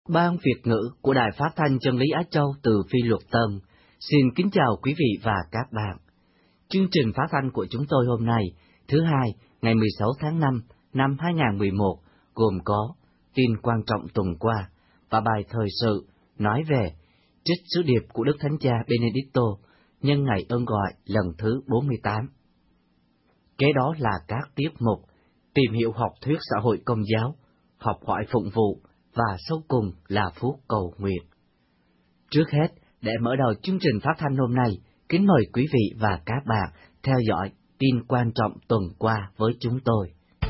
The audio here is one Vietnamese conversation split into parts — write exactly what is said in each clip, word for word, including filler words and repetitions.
Ban Việt ngữ của Đài Phát thanh Chân lý Á Châu từ Phi Luật Tân xin kính chào quý vị và các bạn. Chương trình phát thanh của chúng tôi hôm nay, thứ hai, ngày mười sáu tháng năm năm hai nghìn không trăm mười một, gồm có tin quan trọng tuần qua và bài thời sự nói về trích sứ điệp của Đức Thánh Cha Benedicto nhân ngày ơn gọi lần thứ bốn mươi tám. Kế đó là các tiết mục tìm hiểu học thuyết xã hội công giáo, học hỏi phụng vụ và sau cùng là phút cầu nguyện. Trước hết, để mở đầu chương trình phát thanh hôm nay, kính mời quý vị và các bạn theo dõi tin quan trọng tuần qua với chúng tôi.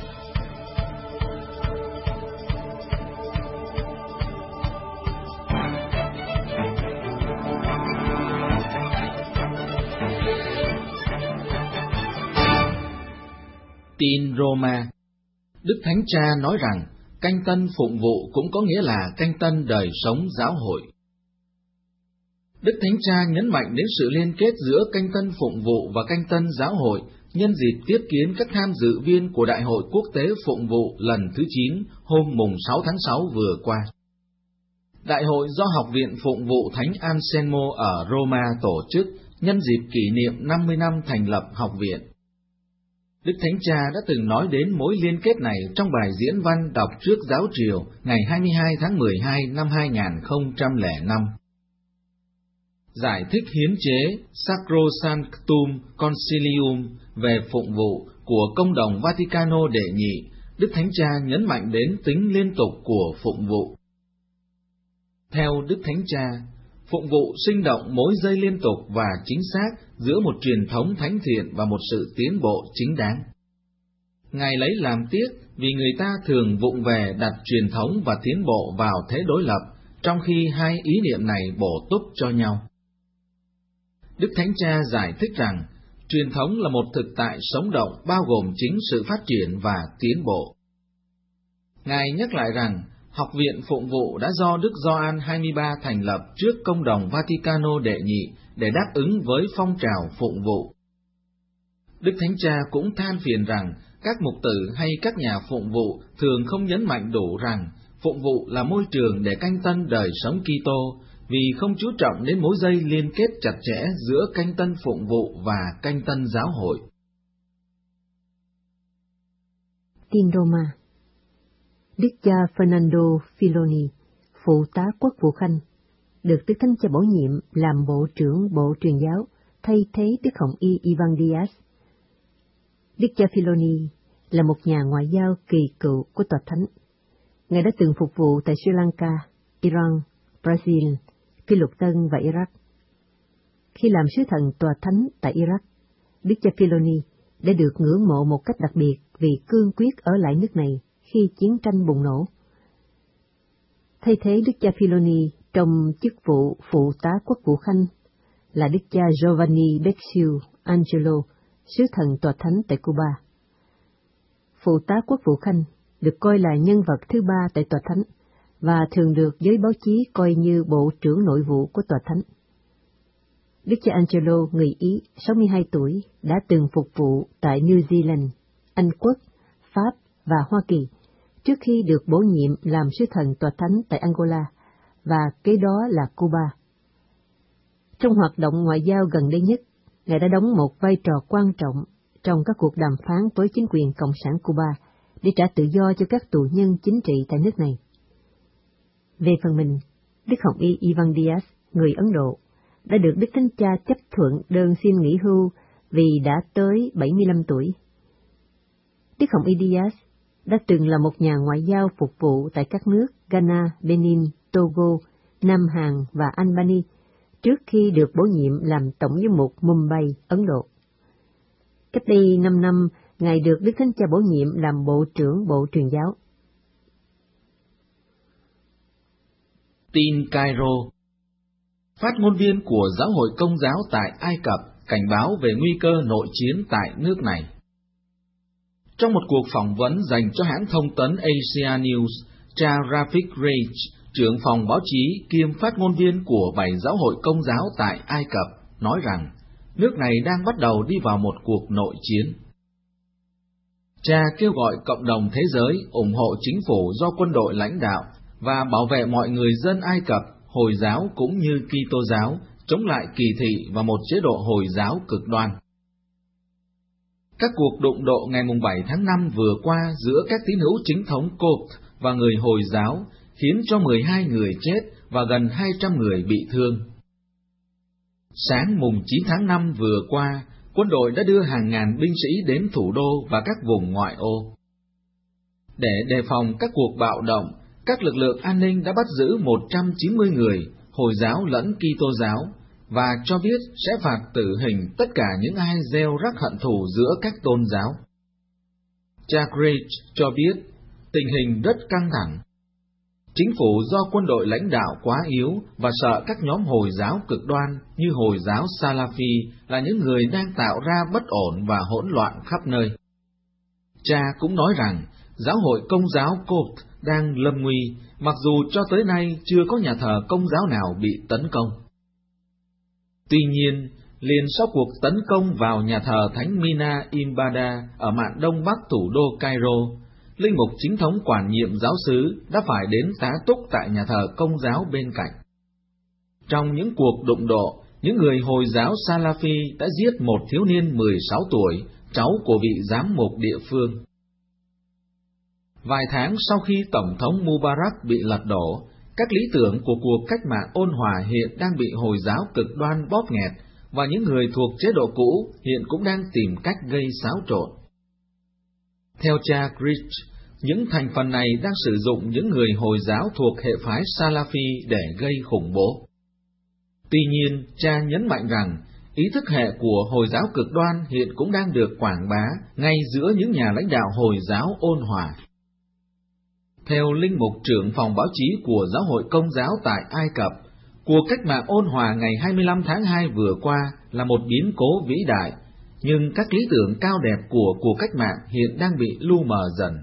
Tin Roma. Đức Thánh Cha nói rằng canh tân phụng vụ cũng có nghĩa là canh tân đời sống giáo hội. Đức Thánh Cha nhấn mạnh đến sự liên kết giữa canh tân phụng vụ và canh tân giáo hội nhân dịp tiếp kiến các tham dự viên của Đại hội Quốc tế Phụng vụ lần thứ chín hôm mùng sáu tháng sáu vừa qua. Đại hội do Học viện Phụng vụ Thánh Anselmo ở Roma tổ chức nhân dịp kỷ niệm năm mươi năm thành lập học viện. Đức Thánh Cha đã từng nói đến mối liên kết này trong bài diễn văn đọc trước giáo triều ngày hai mươi hai tháng mười hai năm hai nghìn không trăm lẻ năm. Giải thích hiến chế Sacrosanctum Concilium về phụng vụ của Công đồng Vaticano đệ nhị, Đức Thánh Cha nhấn mạnh đến tính liên tục của phụng vụ. Theo Đức Thánh Cha, phụng vụ sinh động mối dây liên tục và chính xác giữa một truyền thống thánh thiện và một sự tiến bộ chính đáng. Ngài lấy làm tiếc vì người ta thường vụng về đặt truyền thống và tiến bộ vào thế đối lập, trong khi hai ý niệm này bổ túc cho nhau. Đức Thánh Cha giải thích rằng, truyền thống là một thực tại sống động bao gồm chính sự phát triển và tiến bộ. Ngài nhắc lại rằng, Học viện Phụng vụ đã do Đức Gioan hai mươi ba thành lập trước Công đồng Vaticano đệ nhị để đáp ứng với phong trào phụng vụ. Đức Thánh Cha cũng than phiền rằng các mục tử hay các nhà phụng vụ thường không nhấn mạnh đủ rằng phụng vụ là môi trường để canh tân đời sống Kitô, vì không chú trọng đến mối dây liên kết chặt chẽ giữa canh tân phụng vụ và canh tân giáo hội. Tin Roma. Đức cha Fernando Filoni, phụ tá quốc vụ Khanh, được Đức Thánh Cha bổ nhiệm làm Bộ trưởng Bộ Truyền giáo, thay thế Đức Hồng Y Ivan Diaz. Đức cha Filoni là một nhà ngoại giao kỳ cựu của Tòa Thánh. Ngài đã từng phục vụ tại Sri Lanka, Iran, Brazil, Phi Luật Tân và Iraq. Khi làm sứ thần Tòa Thánh tại Iraq, Đức cha Filoni đã được ngưỡng mộ một cách đặc biệt vì cương quyết ở lại nước này khi chiến tranh bùng nổ. Thay thế Đức cha Filoni trong chức vụ phụ tá quốc vụ Khanh là Đức cha Giovanni Becciu Angelo, sứ thần Tòa Thánh tại Cuba. Phụ tá quốc vụ Khanh được coi là nhân vật thứ ba tại Tòa Thánh và thường được giới báo chí coi như Bộ trưởng Nội vụ của Tòa Thánh. Đức cha Angelo, người Ý, sáu mươi hai tuổi, đã từng phục vụ tại New Zealand, Anh Quốc, Pháp và Hoa Kỳ, trước khi được bổ nhiệm làm sứ thần Tòa Thánh tại Angola, và kế đó là Cuba. Trong hoạt động ngoại giao gần đây nhất, Ngài đã đóng một vai trò quan trọng trong các cuộc đàm phán với chính quyền Cộng sản Cuba để trả tự do cho các tù nhân chính trị tại nước này. Về phần mình, Đức Hồng Y Ivan Diaz, người Ấn Độ, đã được Đức Thánh Cha chấp thuận đơn xin nghỉ hưu vì đã tới bảy mươi lăm tuổi. Đức Hồng Y Diaz đã từng là một nhà ngoại giao phục vụ tại các nước Ghana, Benin, Togo, Nam Hàn và Albany, trước khi được bổ nhiệm làm Tổng giám mục Mumbai, Ấn Độ. Cách đây năm năm, Ngài được Đức Thánh Cha bổ nhiệm làm Bộ trưởng Bộ Truyền giáo. Tin Cairo. Phát ngôn viên của Giáo hội Công giáo tại Ai Cập cảnh báo về nguy cơ nội chiến tại nước này. Trong một cuộc phỏng vấn dành cho hãng thông tấn Asia News, cha Rafik Reich, trưởng phòng báo chí kiêm phát ngôn viên của bảy giáo hội Công giáo tại Ai Cập, nói rằng nước này đang bắt đầu đi vào một cuộc nội chiến. Cha kêu gọi cộng đồng thế giới ủng hộ chính phủ do quân đội lãnh đạo và bảo vệ mọi người dân Ai Cập, Hồi giáo cũng như Kitô giáo, chống lại kỳ thị và một chế độ Hồi giáo cực đoan. Các cuộc đụng độ ngày bảy tháng năm vừa qua giữa các tín hữu chính thống Copт và người Hồi giáo khiến cho mười hai người chết và gần hai trăm người bị thương. Sáng mùng chín tháng năm vừa qua, quân đội đã đưa hàng ngàn binh sĩ đến thủ đô và các vùng ngoại ô. Để đề phòng các cuộc bạo động, các lực lượng an ninh đã bắt giữ một trăm chín mươi người, Hồi giáo lẫn Kitô giáo, và cho biết sẽ phạt tử hình tất cả những ai gieo rắc hận thù giữa các tôn giáo. Jack Rich cho biết tình hình rất căng thẳng. Chính phủ do quân đội lãnh đạo quá yếu và sợ các nhóm Hồi giáo cực đoan như Hồi giáo Salafi là những người đang tạo ra bất ổn và hỗn loạn khắp nơi. Cha cũng nói rằng giáo hội Công giáo Copт đang lâm nguy, mặc dù cho tới nay chưa có nhà thờ Công giáo nào bị tấn công. Tuy nhiên, liền sau cuộc tấn công vào nhà thờ Thánh Mina Imbada ở mạn đông bắc thủ đô Cairo, linh mục chính thống quản nhiệm giáo xứ đã phải đến tá túc tại nhà thờ Công giáo bên cạnh. Trong những cuộc đụng độ, những người Hồi giáo Salafi đã giết một thiếu niên mười sáu tuổi, cháu của vị giám mục địa phương. Vài tháng sau khi Tổng thống Mubarak bị lật đổ, các lý tưởng của cuộc cách mạng ôn hòa hiện đang bị Hồi giáo cực đoan bóp nghẹt, và những người thuộc chế độ cũ hiện cũng đang tìm cách gây xáo trộn. Theo cha Rich, những thành phần này đang sử dụng những người Hồi giáo thuộc hệ phái Salafi để gây khủng bố. Tuy nhiên, cha nhấn mạnh rằng ý thức hệ của Hồi giáo cực đoan hiện cũng đang được quảng bá ngay giữa những nhà lãnh đạo Hồi giáo ôn hòa. Theo linh mục trưởng phòng báo chí của Giáo hội Công giáo tại Ai Cập, cuộc cách mạng ôn hòa ngày hai mươi lăm tháng hai vừa qua là một biến cố vĩ đại, nhưng các lý tưởng cao đẹp của cuộc cách mạng hiện đang bị lu mờ dần.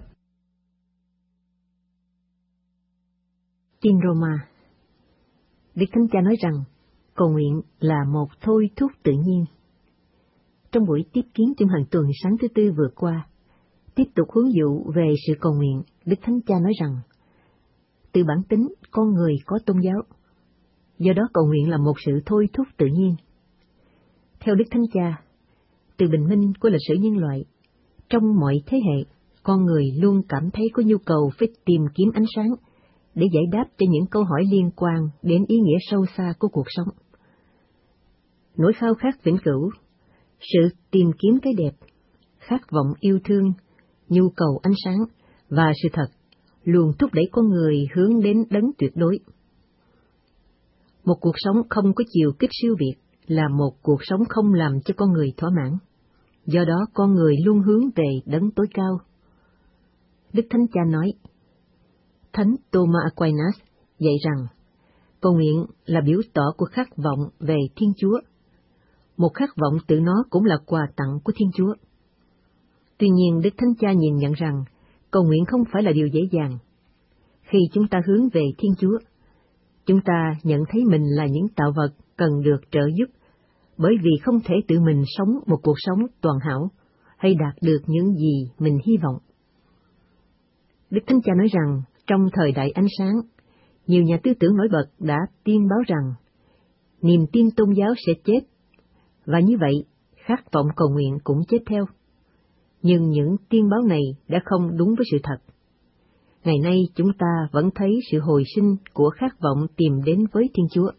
Tin Roma. Đức Thánh Cha nói rằng cầu nguyện là một thôi thúc tự nhiên. Trong buổi tiếp kiến trong hàng tuần sáng thứ Tư vừa qua, tiếp tục hướng dụ về sự cầu nguyện, Đức Thánh Cha nói rằng, từ bản tính con người có tôn giáo, do đó cầu nguyện là một sự thôi thúc tự nhiên. Theo Đức Thánh Cha, từ bình minh của lịch sử nhân loại, trong mọi thế hệ, con người luôn cảm thấy có nhu cầu phải tìm kiếm ánh sáng để giải đáp cho những câu hỏi liên quan đến ý nghĩa sâu xa của cuộc sống. Nỗi khao khát vĩnh cửu, sự tìm kiếm cái đẹp, khát vọng yêu thương, nhu cầu ánh sáng và sự thật luôn thúc đẩy con người hướng đến đấng tuyệt đối. Một cuộc sống không có chiều kích siêu việt là một cuộc sống không làm cho con người thỏa mãn. Do đó con người luôn hướng về đấng tối cao. Đức Thánh Cha nói, Thánh Thomas Aquinas dạy rằng, cầu nguyện là biểu tỏ của khát vọng về Thiên Chúa. Một khát vọng tự nó cũng là quà tặng của Thiên Chúa. Tuy nhiên, Đức Thánh Cha nhìn nhận rằng, cầu nguyện không phải là điều dễ dàng. Khi chúng ta hướng về Thiên Chúa, chúng ta nhận thấy mình là những tạo vật cần được trợ giúp, bởi vì không thể tự mình sống một cuộc sống toàn hảo, hay đạt được những gì mình hy vọng. Đức Thánh Cha nói rằng, trong thời đại ánh sáng, nhiều nhà tư tưởng nổi bật đã tiên báo rằng, niềm tin tôn giáo sẽ chết, và như vậy, khát vọng cầu nguyện cũng chết theo. Nhưng những tiên báo này đã không đúng với sự thật. Ngày nay chúng ta vẫn thấy sự hồi sinh của khát vọng tìm đến với Thiên Chúa.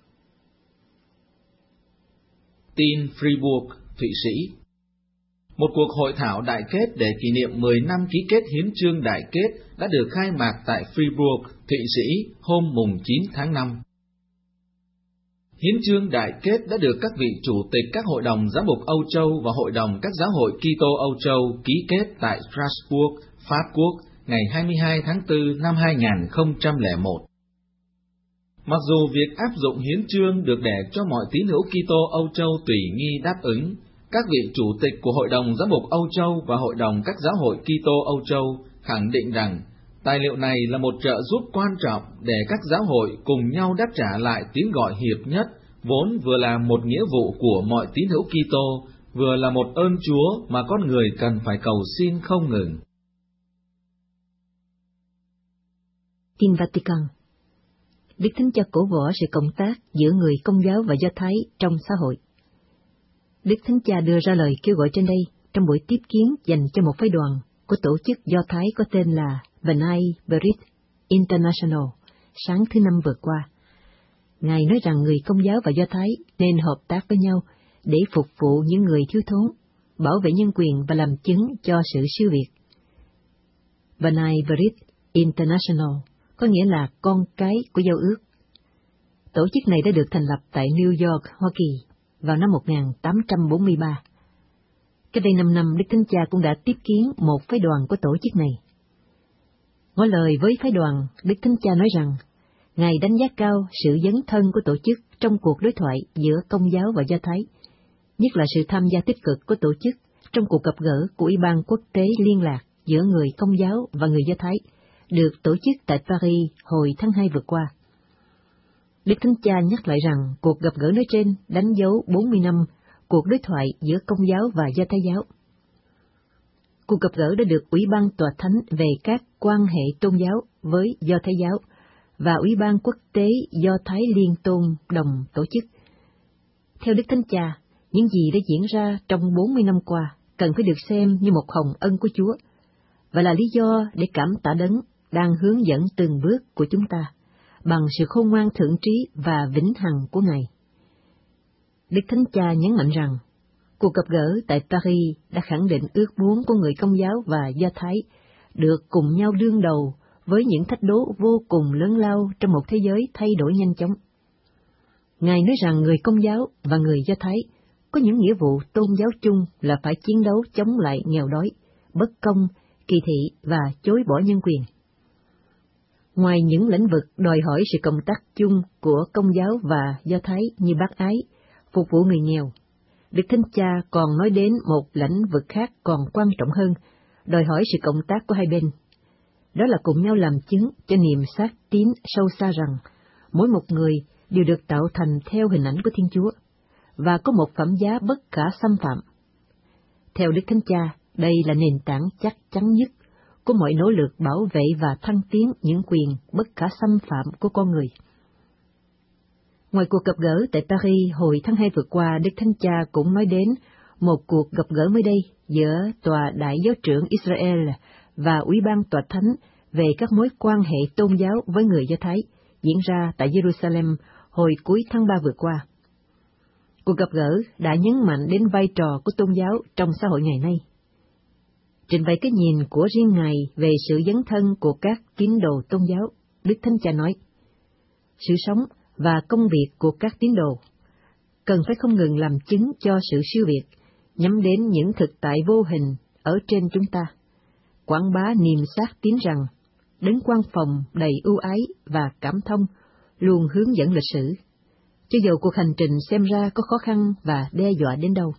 Tin Fribourg, Thụy Sĩ. Một cuộc hội thảo đại kết để kỷ niệm mười năm ký kết hiến chương đại kết đã được khai mạc tại Fribourg, Thụy Sĩ hôm mùng chín tháng năm. Hiến chương đại kết đã được các vị chủ tịch các hội đồng giám mục Âu Châu và hội đồng các giáo hội Kitô Âu Châu ký kết tại Strasbourg, Pháp Quốc ngày hai mươi hai tháng tư năm hai nghìn không trăm lẻ một. Mặc dù việc áp dụng hiến chương được để cho mọi tín hữu Kitô Âu Châu tùy nghi đáp ứng, các vị chủ tịch của hội đồng giám mục Âu Châu và hội đồng các giáo hội Kitô Âu Châu khẳng định rằng tài liệu này là một trợ giúp quan trọng để các giáo hội cùng nhau đáp trả lại tiếng gọi hiệp nhất, vốn vừa là một nghĩa vụ của mọi tín hữu Kitô, vừa là một ơn Chúa mà con người cần phải cầu xin không ngừng. Tin Vatican. Đức Thánh Cha cổ võ sự cộng tác giữa người Công giáo và Do Thái trong xã hội. Đức Thánh Cha đưa ra lời kêu gọi trên đây trong buổi tiếp kiến dành cho một phái đoàn của tổ chức Do Thái có tên là B'nai B'rith International sáng thứ Năm vừa qua. Ngài nói rằng người Công giáo và Do Thái nên hợp tác với nhau để phục vụ những người thiếu thốn, bảo vệ nhân quyền và làm chứng cho sự siêu việt. B'nai B'rith International có nghĩa là con cái của giao ước. Tổ chức này đã được thành lập tại New York, Hoa Kỳ vào năm một nghìn tám trăm bốn mươi ba. Cách đây năm năm, Đức Thánh Cha cũng đã tiếp kiến một phái đoàn của tổ chức này. Ngỏ lời với phái đoàn, Đức Thánh Cha nói rằng, Ngài đánh giá cao sự dấn thân của tổ chức trong cuộc đối thoại giữa Công giáo và Do Thái, nhất là sự tham gia tích cực của tổ chức trong cuộc gặp gỡ của Ủy ban Quốc tế liên lạc giữa người Công giáo và người Do Thái, được tổ chức tại Paris hồi tháng hai vừa qua. Đức Thánh Cha nhắc lại rằng cuộc gặp gỡ nói trên đánh dấu bốn mươi năm cuộc đối thoại giữa Công giáo và Do Thái giáo. Cuộc gặp gỡ đã được Ủy ban Tòa Thánh về các quan hệ tôn giáo với Do Thái giáo và Ủy ban Quốc tế Do Thái Liên Tôn đồng tổ chức. Theo Đức Thánh Cha, những gì đã diễn ra trong bốn mươi năm qua cần phải được xem như một hồng ân của Chúa, và là lý do để cảm tạ Đấng đang hướng dẫn từng bước của chúng ta bằng sự khôn ngoan thượng trí và vĩnh hằng của Ngài. Đức Thánh Cha nhấn mạnh rằng, cuộc gặp gỡ tại Paris đã khẳng định ước muốn của người Công giáo và Do Thái được cùng nhau đương đầu với những thách đố vô cùng lớn lao trong một thế giới thay đổi nhanh chóng. Ngài nói rằng người Công giáo và người Do Thái có những nghĩa vụ tôn giáo chung là phải chiến đấu chống lại nghèo đói, bất công, kỳ thị và chối bỏ nhân quyền. Ngoài những lĩnh vực đòi hỏi sự cộng tác chung của Công giáo và Do Thái như bác ái, phục vụ người nghèo, Đức Thánh Cha còn nói đến một lĩnh vực khác còn quan trọng hơn, đòi hỏi sự cộng tác của hai bên. Đó là cùng nhau làm chứng cho niềm xác tín sâu xa rằng mỗi một người đều được tạo thành theo hình ảnh của Thiên Chúa, và có một phẩm giá bất khả xâm phạm. Theo Đức Thánh Cha, đây là nền tảng chắc chắn nhất của mọi nỗ lực bảo vệ và thăng tiến những quyền bất khả xâm phạm của con người. Ngoài cuộc gặp gỡ tại Paris hồi tháng hai vừa qua, Đức Thánh Cha cũng nói đến một cuộc gặp gỡ mới đây giữa Tòa Đại Giáo trưởng Israel và Ủy ban Tòa Thánh về các mối quan hệ tôn giáo với người Do Thái, diễn ra tại Jerusalem hồi cuối tháng ba vừa qua. Cuộc gặp gỡ đã nhấn mạnh đến vai trò của tôn giáo trong xã hội ngày nay. Trình bày cái nhìn của riêng Ngài về sự dấn thân của các tín đồ tôn giáo, Đức Thánh Cha nói, sự sống và công việc của các tín đồ cần phải không ngừng làm chứng cho sự siêu việt, nhắm đến những thực tại vô hình ở trên chúng ta, quảng bá niềm xác tín rằng Đấng Quan Phòng đầy ưu ái và cảm thông luôn hướng dẫn lịch sử, cho dù cuộc hành trình xem ra có khó khăn và đe dọa đến đâu.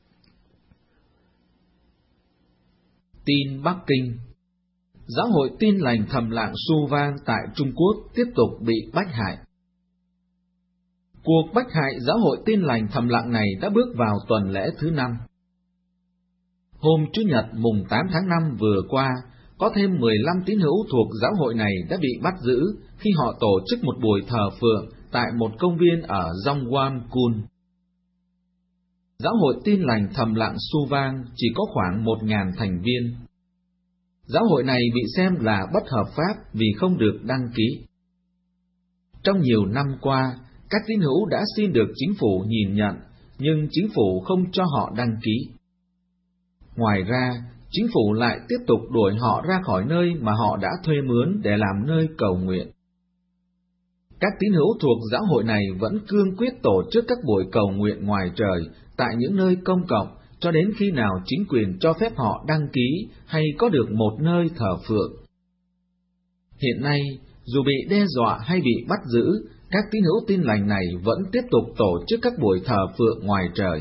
Tin Bắc Kinh. Giáo hội Tin Lành Thầm Lặng Su Vang tại Trung Quốc tiếp tục bị bách hại. Cuộc bách hại Giáo hội Tin Lành Thầm Lặng này đã bước vào tuần lễ thứ năm. Hôm Chủ nhật mùng tám tháng năm vừa qua, có thêm mười lăm tín hữu thuộc giáo hội này đã bị bắt giữ khi họ tổ chức một buổi thờ phượng tại một công viên ở Dongwon-kun. Giáo hội Tin Lành Thầm Lặng Su Vang chỉ có khoảng một nghìn thành viên. Giáo hội này bị xem là bất hợp pháp vì không được đăng ký. Trong nhiều năm qua, các tín hữu đã xin được chính phủ nhìn nhận, nhưng chính phủ không cho họ đăng ký. Ngoài ra, chính phủ lại tiếp tục đuổi họ ra khỏi nơi mà họ đã thuê mướn để làm nơi cầu nguyện. Các tín hữu thuộc giáo hội này vẫn cương quyết tổ chức các buổi cầu nguyện ngoài trời tại những nơi công cộng cho đến khi nào chính quyền cho phép họ đăng ký hay có được một nơi thờ phượng. Hiện nay, dù bị đe dọa hay bị bắt giữ, các tín hữu Tin Lành này vẫn tiếp tục tổ chức các buổi thờ phượng ngoài trời.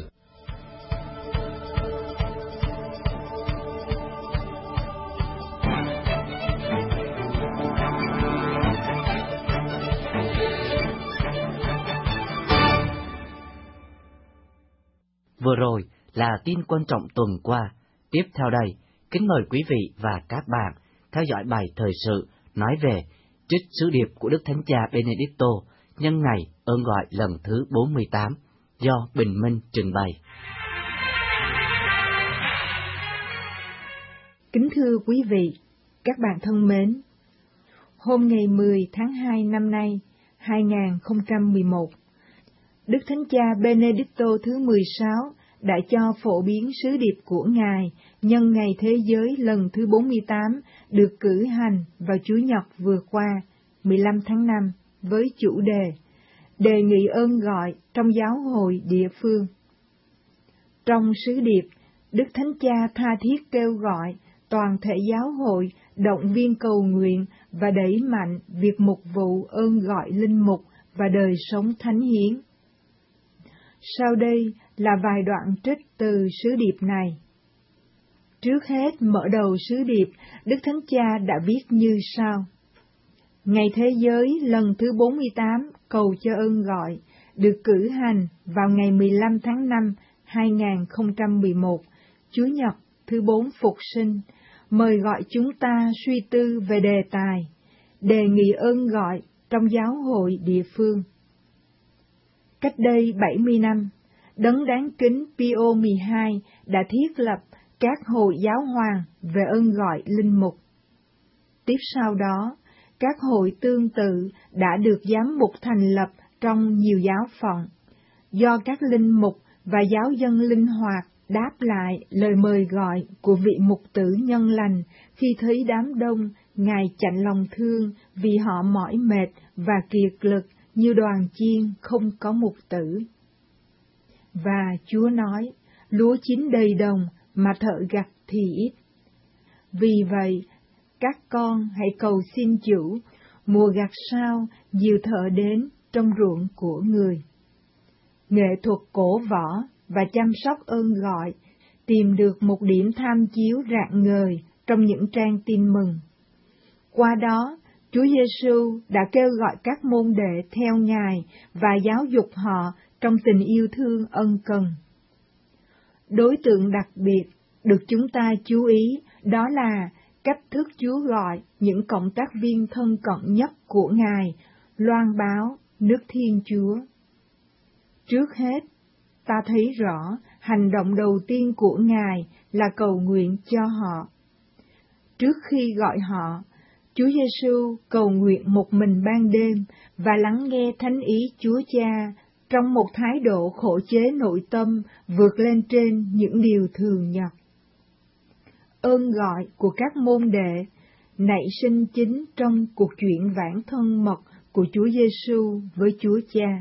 Vừa rồi là tin quan trọng tuần qua. Tiếp theo đây, kính mời quý vị và các bạn theo dõi bài thời sự nói về trích sứ điệp của Đức Thánh Cha Benedicto nhân ngày ơn gọi lần thứ bốn mươi tám do Bình Minh trình bày. Kính thưa quý vị, các bạn thân mến, hôm ngày mười tháng hai năm nay, hai nghìn không trăm mười một, Đức Thánh Cha Benedicto thứ mười sáu đã cho phổ biến sứ điệp của Ngài nhân ngày Thế giới lần thứ bốn mươi tám được cử hành vào Chủ nhật vừa qua, mười lăm tháng năm, với chủ đề Đề nghị ơn gọi trong giáo hội địa phương. Trong sứ điệp, Đức Thánh Cha tha thiết kêu gọi toàn thể giáo hội động viên cầu nguyện và đẩy mạnh việc mục vụ ơn gọi linh mục và đời sống thánh hiến. Sau đây là vài đoạn trích từ sứ điệp này. Trước hết mở đầu sứ điệp, Đức Thánh Cha đã viết như sau. Ngày Thế giới lần thứ bốn mươi tám cầu cho ơn gọi được cử hành vào ngày mười lăm tháng năm hai nghìn không trăm mười một, Chủ nhật thứ bốn Phục sinh, mời gọi chúng ta suy tư về đề tài, đề nghị ơn gọi trong giáo hội địa phương. Cách đây bảy mươi năm, Đấng đáng kính Pio mười hai đã thiết lập các hội giáo hoàng về ơn gọi linh mục. Tiếp sau đó, các hội tương tự đã được giám mục thành lập trong nhiều giáo phận, do các linh mục và giáo dân linh hoạt đáp lại lời mời gọi của vị mục tử nhân lành khi thấy đám đông Ngài chạnh lòng thương vì họ mỏi mệt và kiệt lực như đoàn chiên không có mục tử. Và Chúa nói, lúa chín đầy đồng mà thợ gặt thì ít. Vì vậy, các con hãy cầu xin Chủ, mùa gặt sao nhiều thợ đến trong ruộng của người. Nghệ thuật cổ võ và chăm sóc ơn gọi tìm được một điểm tham chiếu rạng ngời trong những trang tin mừng. Qua đó, Chúa Giêsu đã kêu gọi các môn đệ theo Ngài và giáo dục họ trong tình yêu thương ân cần. Đối tượng đặc biệt được chúng ta chú ý đó là cách thức Chúa gọi những cộng tác viên thân cận nhất của Ngài loan báo nước Thiên Chúa. Trước hết, ta thấy rõ hành động đầu tiên của Ngài là cầu nguyện cho họ. Trước khi gọi họ, Chúa Giêsu cầu nguyện một mình ban đêm và lắng nghe thánh ý Chúa Cha trong một thái độ khổ chế nội tâm vượt lên trên những điều thường nhật. Ơn gọi của các môn đệ nảy sinh chính trong cuộc chuyện vãng thân mật của Chúa Giêsu với Chúa Cha.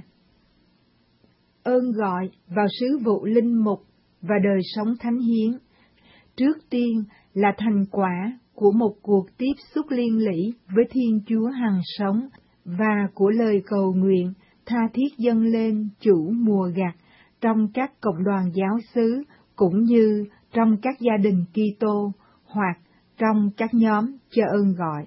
Ơn gọi vào sứ vụ linh mục và đời sống thánh hiến, trước tiên là thành quả của một cuộc tiếp xúc liên lỉ với Thiên Chúa hằng sống và của lời cầu nguyện tha thiết dâng lên chủ mùa gặt trong các cộng đoàn giáo xứ cũng như trong các gia đình Kitô hoặc trong các nhóm cho ơn gọi.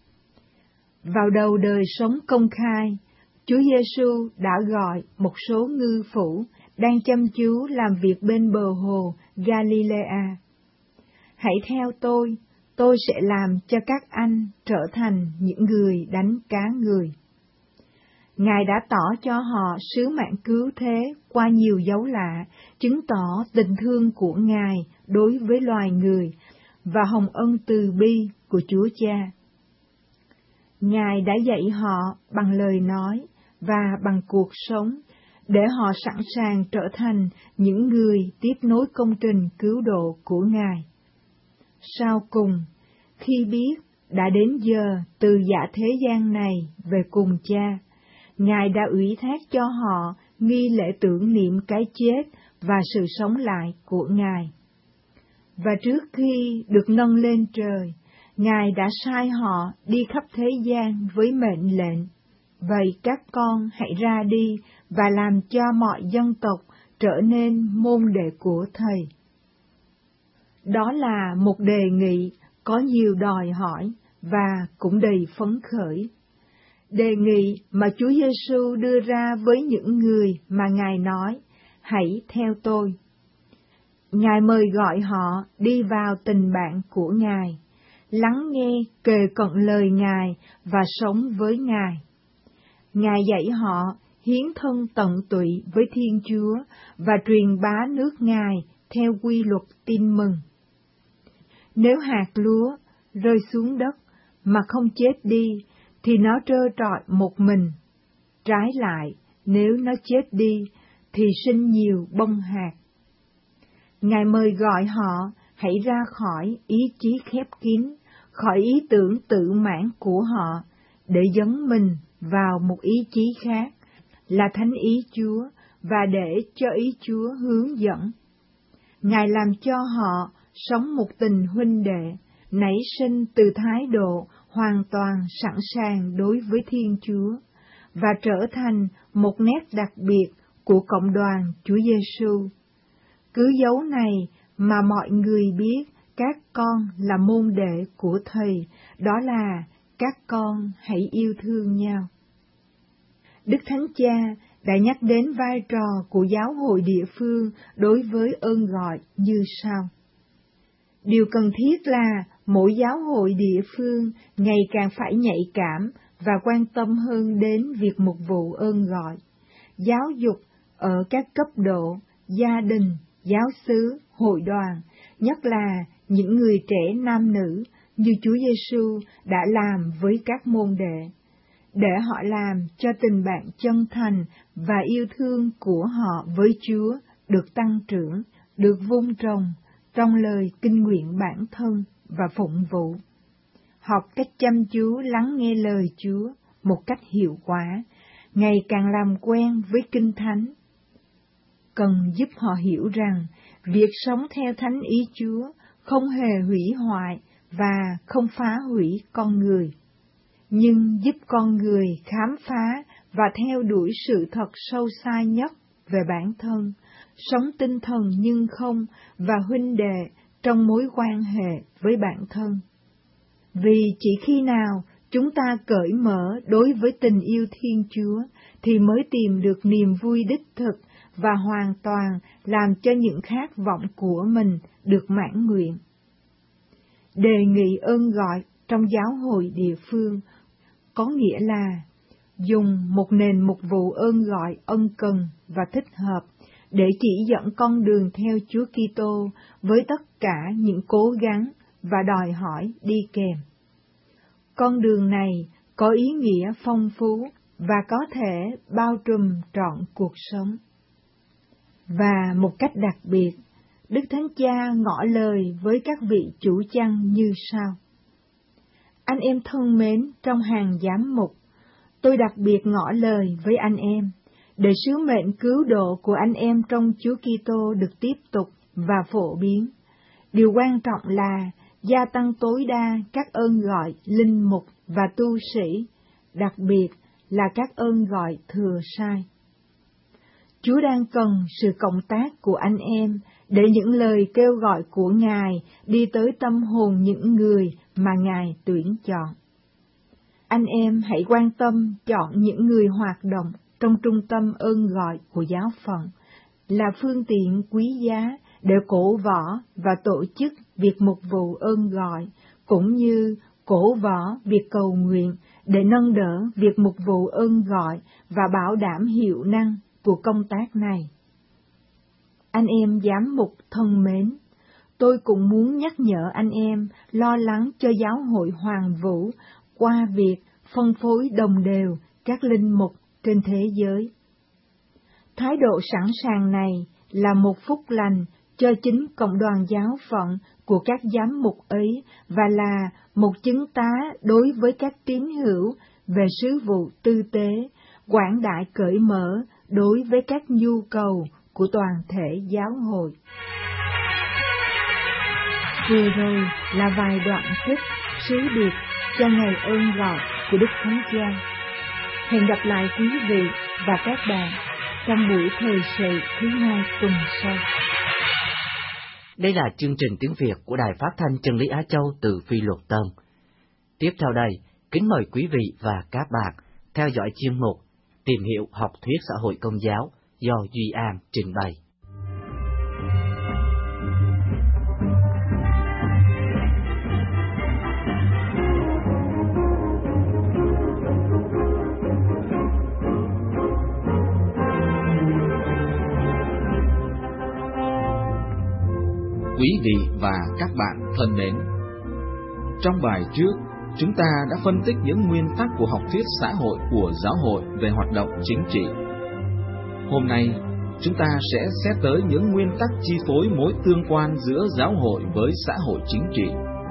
Vào đầu đời sống công khai, Chúa Giêsu đã gọi một số ngư phủ đang chăm chú làm việc bên bờ hồ Galilea. Hãy theo tôi, tôi sẽ làm cho các anh trở thành những người đánh cá người. Ngài đã tỏ cho họ sứ mạng cứu thế qua nhiều dấu lạ, chứng tỏ tình thương của Ngài đối với loài người và hồng ân từ bi của Chúa Cha. Ngài đã dạy họ bằng lời nói và bằng cuộc sống, để họ sẵn sàng trở thành những người tiếp nối công trình cứu độ của Ngài. Sau cùng, khi biết đã đến giờ từ dạ thế gian này về cùng Cha, Ngài đã ủy thác cho họ nghi lễ tưởng niệm cái chết và sự sống lại của Ngài. Và trước khi được nâng lên trời, Ngài đã sai họ đi khắp thế gian với mệnh lệnh, vậy các con hãy ra đi và làm cho mọi dân tộc trở nên môn đệ của Thầy. Đó là một đề nghị có nhiều đòi hỏi và cũng đầy phấn khởi. Đề nghị mà Chúa Giêsu đưa ra với những người mà Ngài nói, hãy theo tôi. Ngài mời gọi họ đi vào tình bạn của Ngài, lắng nghe kề cận lời Ngài và sống với Ngài. Ngài dạy họ hiến thân tận tụy với Thiên Chúa và truyền bá nước Ngài theo quy luật tin mừng. Nếu hạt lúa rơi xuống đất mà không chết đi, thì nó trơ trọi một mình. Trái lại, nếu nó chết đi, thì sinh nhiều bông hạt. Ngài mời gọi họ hãy ra khỏi ý chí khép kín, khỏi ý tưởng tự mãn của họ, để dấn mình vào một ý chí khác, là thánh ý Chúa, và để cho ý Chúa hướng dẫn. Ngài làm cho họ sống một tình huynh đệ, nảy sinh từ thái độ hoàn toàn sẵn sàng đối với Thiên Chúa, và trở thành một nét đặc biệt của cộng đoàn Chúa Giêsu. Cứ dấu này mà mọi người biết các con là môn đệ của Thầy, đó là các con hãy yêu thương nhau. Đức Thánh Cha đã nhắc đến vai trò của giáo hội địa phương đối với ơn gọi như sau. Điều cần thiết là mỗi giáo hội địa phương ngày càng phải nhạy cảm và quan tâm hơn đến việc mục vụ ơn gọi, giáo dục ở các cấp độ, gia đình, giáo xứ, hội đoàn, nhất là những người trẻ nam nữ như Chúa Giêsu đã làm với các môn đệ, để họ làm cho tình bạn chân thành và yêu thương của họ với Chúa được tăng trưởng, được vun trồng trong lời kinh nguyện bản thân và phụng vụ. Học cách chăm chú lắng nghe lời Chúa một cách hiệu quả, ngày càng làm quen với Kinh Thánh. Cần giúp họ hiểu rằng việc sống theo thánh ý Chúa không hề hủy hoại và không phá hủy con người, nhưng giúp con người khám phá và theo đuổi sự thật sâu xa nhất về bản thân, sống tinh thần nhưng không và huynh đệ trong mối quan hệ với bản thân. Vì chỉ khi nào chúng ta cởi mở đối với tình yêu Thiên Chúa thì mới tìm được niềm vui đích thực và hoàn toàn làm cho những khát vọng của mình được mãn nguyện. Đề nghị ơn gọi trong giáo hội địa phương có nghĩa là dùng một nền mục vụ ơn gọi ân cần và thích hợp để chỉ dẫn con đường theo Chúa Kitô với tất cả những cố gắng và đòi hỏi đi kèm. Con đường này có ý nghĩa phong phú và có thể bao trùm trọn cuộc sống. Và một cách đặc biệt, Đức Thánh Cha ngỏ lời với các vị chủ chăn như sau. Anh em thân mến trong hàng giám mục, tôi đặc biệt ngỏ lời với anh em, để sứ mệnh cứu độ của anh em trong Chúa Kitô được tiếp tục và phổ biến. Điều quan trọng là gia tăng tối đa các ơn gọi linh mục và tu sĩ, đặc biệt là các ơn gọi thừa sai. Chúa đang cần sự cộng tác của anh em để những lời kêu gọi của Ngài đi tới tâm hồn những người mà Ngài tuyển chọn. Anh em hãy quan tâm chọn những người hoạt động trong trung tâm ơn gọi của giáo phận, là phương tiện quý giá để cổ võ và tổ chức việc mục vụ ơn gọi, cũng như cổ võ việc cầu nguyện để nâng đỡ việc mục vụ ơn gọi và bảo đảm hiệu năng của công tác này. Anh em giám mục thân mến, tôi cũng muốn nhắc nhở anh em lo lắng cho giáo hội Hoàng Vũ qua việc phân phối đồng đều các linh mục trên thế giới. Thái độ sẵn sàng này là một phúc lành cho chính cộng đoàn giáo phận của các giám mục ấy và là một chứng tá đối với các tín hữu về sứ vụ tư tế, quảng đại cởi mở đối với các nhu cầu của toàn thể giáo hội. Vừa rồi là vài đoạn trích sứ điệp cho ngày ơn gọi của Đức Thánh Cha. Hẹn gặp lại quý vị và các bạn trong buổi thời sự thứ hai tuần sau. Đây là chương trình tiếng Việt của Đài Phát thanh Chân lý Á Châu từ Phi Luật Tân. Tiếp theo đây, kính mời quý vị và các bạn theo dõi chuyên mục Tìm hiểu học thuyết xã hội công giáo do Duy An trình bày. Quý vị và các bạn thân mến, trong bài trước, chúng ta đã phân tích những nguyên tắc của học thuyết xã hội của giáo hội về hoạt động chính trị. Hôm nay, chúng ta sẽ xét tới những nguyên tắc chi phối mối tương quan giữa giáo hội với xã hội chính trị.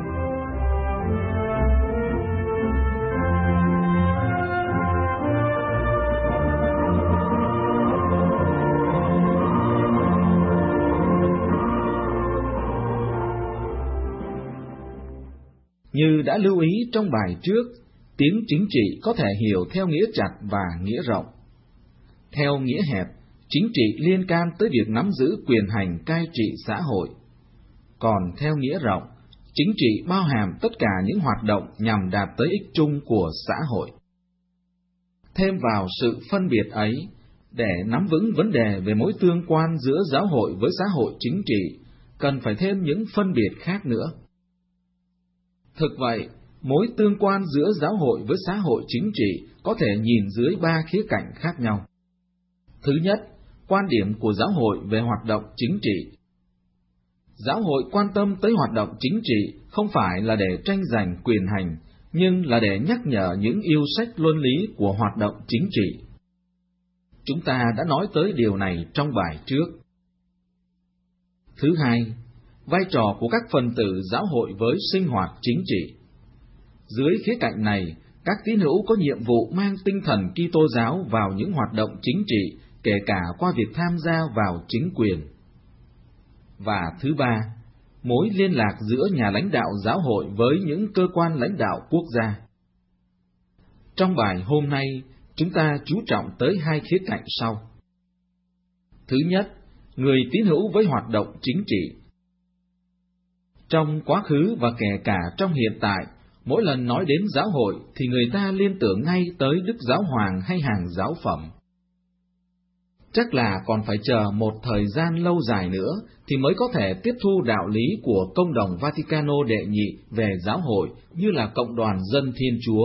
Như đã lưu ý trong bài trước, tiếng chính trị có thể hiểu theo nghĩa chặt và nghĩa rộng. Theo nghĩa hẹp, chính trị liên can tới việc nắm giữ quyền hành cai trị xã hội. Còn theo nghĩa rộng, chính trị bao hàm tất cả những hoạt động nhằm đạt tới ích chung của xã hội. Thêm vào sự phân biệt ấy, để nắm vững vấn đề về mối tương quan giữa giáo hội với xã hội chính trị, cần phải thêm những phân biệt khác nữa. Thực vậy, mối tương quan giữa giáo hội với xã hội chính trị có thể nhìn dưới ba khía cạnh khác nhau. Thứ nhất, quan điểm của giáo hội về hoạt động chính trị. Giáo hội quan tâm tới hoạt động chính trị không phải là để tranh giành quyền hành, nhưng là để nhắc nhở những yêu sách luân lý của hoạt động chính trị. Chúng ta đã nói tới điều này trong bài trước. Thứ hai, vai trò của các phần tử giáo hội với sinh hoạt chính trị. Dưới khía cạnh này, các tín hữu có nhiệm vụ mang tinh thần Kitô giáo vào những hoạt động chính trị, kể cả qua việc tham gia vào chính quyền. Và thứ ba, mối liên lạc giữa nhà lãnh đạo giáo hội với những cơ quan lãnh đạo quốc gia. Trong bài hôm nay, chúng ta chú trọng tới hai khía cạnh sau. Thứ nhất, người tín hữu với hoạt động chính trị. Trong quá khứ và kể cả trong hiện tại, mỗi lần nói đến giáo hội thì người ta liên tưởng ngay tới Đức Giáo Hoàng hay hàng giáo phẩm. Chắc là còn phải chờ một thời gian lâu dài nữa thì mới có thể tiếp thu đạo lý của Công đồng Vaticano đệ nhị về giáo hội như là cộng đoàn dân Thiên Chúa.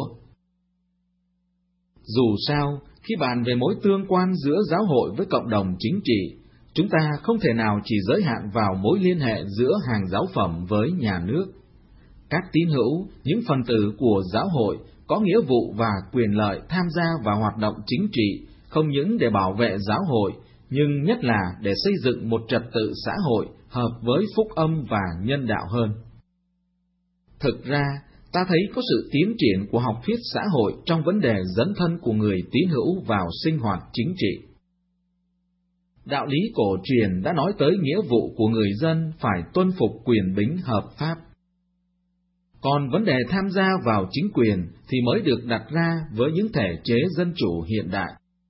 Dù sao, khi bàn về mối tương quan giữa giáo hội với cộng đồng chính trị, chúng ta không thể nào chỉ giới hạn vào mối liên hệ giữa hàng giáo phẩm với nhà nước. Các tín hữu, những phần tử của giáo hội có nghĩa vụ và quyền lợi tham gia vào hoạt động chính trị, không những để bảo vệ giáo hội, nhưng nhất là để xây dựng một trật tự xã hội hợp với phúc âm và nhân đạo hơn. Thực ra, ta thấy có sự tiến triển của học thuyết xã hội trong vấn đề dấn thân của người tín hữu vào sinh hoạt chính trị. Đạo lý cổ truyền đã nói tới nghĩa vụ của người dân phải tuân phục quyền bính hợp pháp. Còn vấn đề tham gia vào chính quyền thì mới được đặt ra với những thể chế dân chủ hiện đại.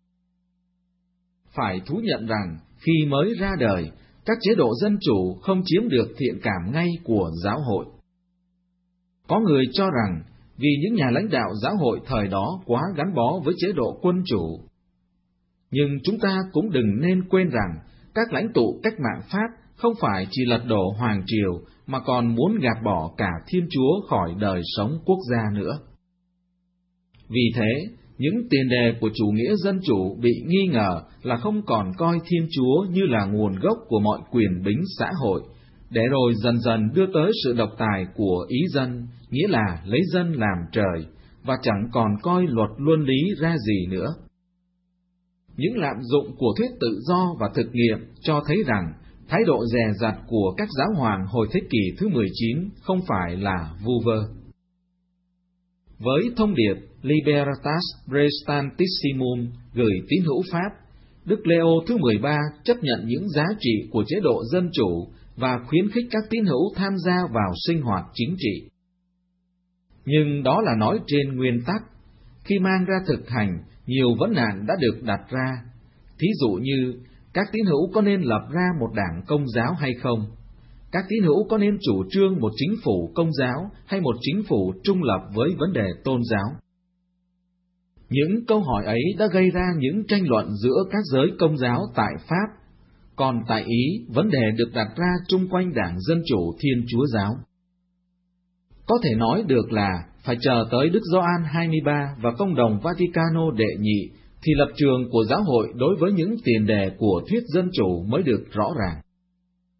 Phải thú nhận rằng, khi mới ra đời, các chế độ dân chủ không chiếm được thiện cảm ngay của giáo hội. Có người cho rằng, vì những nhà lãnh đạo giáo hội thời đó quá gắn bó với chế độ quân chủ. Nhưng chúng ta cũng đừng nên quên rằng, các lãnh tụ cách mạng Pháp không phải chỉ lật đổ hoàng triều, mà còn muốn gạt bỏ cả Thiên Chúa khỏi đời sống quốc gia nữa. Vì thế, những tiền đề của chủ nghĩa dân chủ bị nghi ngờ là không còn coi Thiên Chúa như là nguồn gốc của mọi quyền bính xã hội, để rồi dần dần đưa tới sự độc tài của ý dân, nghĩa là lấy dân làm trời, và chẳng còn coi luật luân lý ra gì nữa. Những lạm dụng của thuyết tự do và thực nghiệm cho thấy rằng thái độ dè dặt của các giáo hoàng hồi thế kỷ thứ mười chín không phải là vu vơ. Với thông điệp Libertas Prestantissimum gửi tín hữu Pháp, Đức Leo thứ mười ba chấp nhận những giá trị của chế độ dân chủ và khuyến khích các tín hữu tham gia vào sinh hoạt chính trị. Nhưng đó là nói trên nguyên tắc, khi mang ra thực hành, nhiều vấn nạn đã được đặt ra. Thí dụ như, các tín hữu có nên lập ra một đảng công giáo hay không? Các tín hữu có nên chủ trương một chính phủ công giáo hay một chính phủ trung lập với vấn đề tôn giáo? Những câu hỏi ấy đã gây ra những tranh luận giữa các giới công giáo tại Pháp, còn tại Ý, vấn đề được đặt ra chung quanh Đảng Dân Chủ Thiên Chúa Giáo. Có thể nói được là phải chờ tới Đức Gioan hai mươi ba và Công đồng Vaticano đệ nhị thì lập trường của giáo hội đối với những tiền đề của thuyết dân chủ mới được rõ ràng.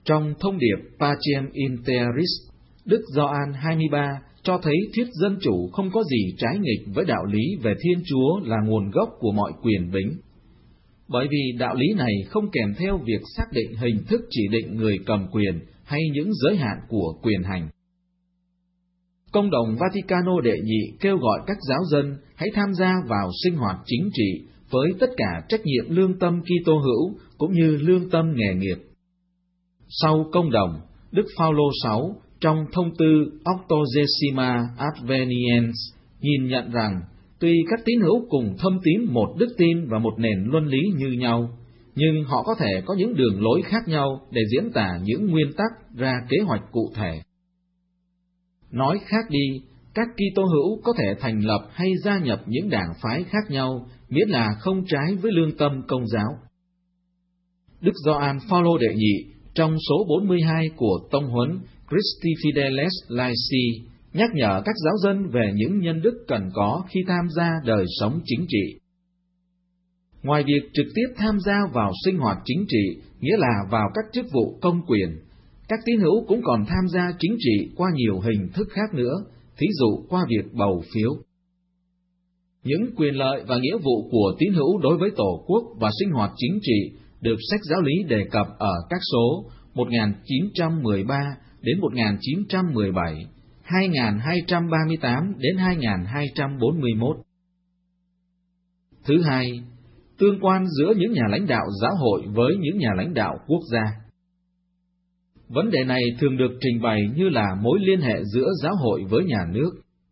Trong thông điệp Pacem in Terris, Đức Gioan hai mươi ba cho thấy thuyết dân chủ không có gì trái nghịch với đạo lý về Thiên Chúa là nguồn gốc của mọi quyền bính. Bởi vì đạo lý này không kèm theo việc xác định hình thức chỉ định người cầm quyền hay những giới hạn của quyền hành. Công đồng Vaticano đệ nhị kêu gọi các giáo dân hãy tham gia vào sinh hoạt chính trị với tất cả trách nhiệm lương tâm Kitô hữu cũng như lương tâm nghề nghiệp. Sau công đồng, Đức Phaolô sáu trong thông tư Octogesima Adveniens nhìn nhận rằng tuy các tín hữu cùng thâm tín một đức tin và một nền luân lý như nhau, nhưng họ có thể có những đường lối khác nhau để diễn tả những nguyên tắc ra kế hoạch cụ thể. Nói khác đi, các Kitô hữu có thể thành lập hay gia nhập những đảng phái khác nhau, miễn là không trái với lương tâm Công giáo. Đức Gioan Phaolô đệ nhị trong số bốn mươi hai của tông huấn Christi Fideles Laici nhắc nhở các giáo dân về những nhân đức cần có khi tham gia đời sống chính trị. Ngoài việc trực tiếp tham gia vào sinh hoạt chính trị, nghĩa là vào các chức vụ công quyền, các tín hữu cũng còn tham gia chính trị qua nhiều hình thức khác nữa, thí dụ qua việc bầu phiếu. Những quyền lợi và nghĩa vụ của tín hữu đối với Tổ quốc và sinh hoạt chính trị được sách giáo lý đề cập ở các số một nghìn chín trăm mười ba đến một nghìn chín trăm mười bảy, hai nghìn hai trăm ba mươi tám đến hai nghìn hai trăm bốn mươi mốt. Thứ hai, tương quan giữa những nhà lãnh đạo giáo hội với những nhà lãnh đạo quốc gia. Vấn đề này thường được trình bày như là mối liên hệ giữa giáo hội với nhà nước.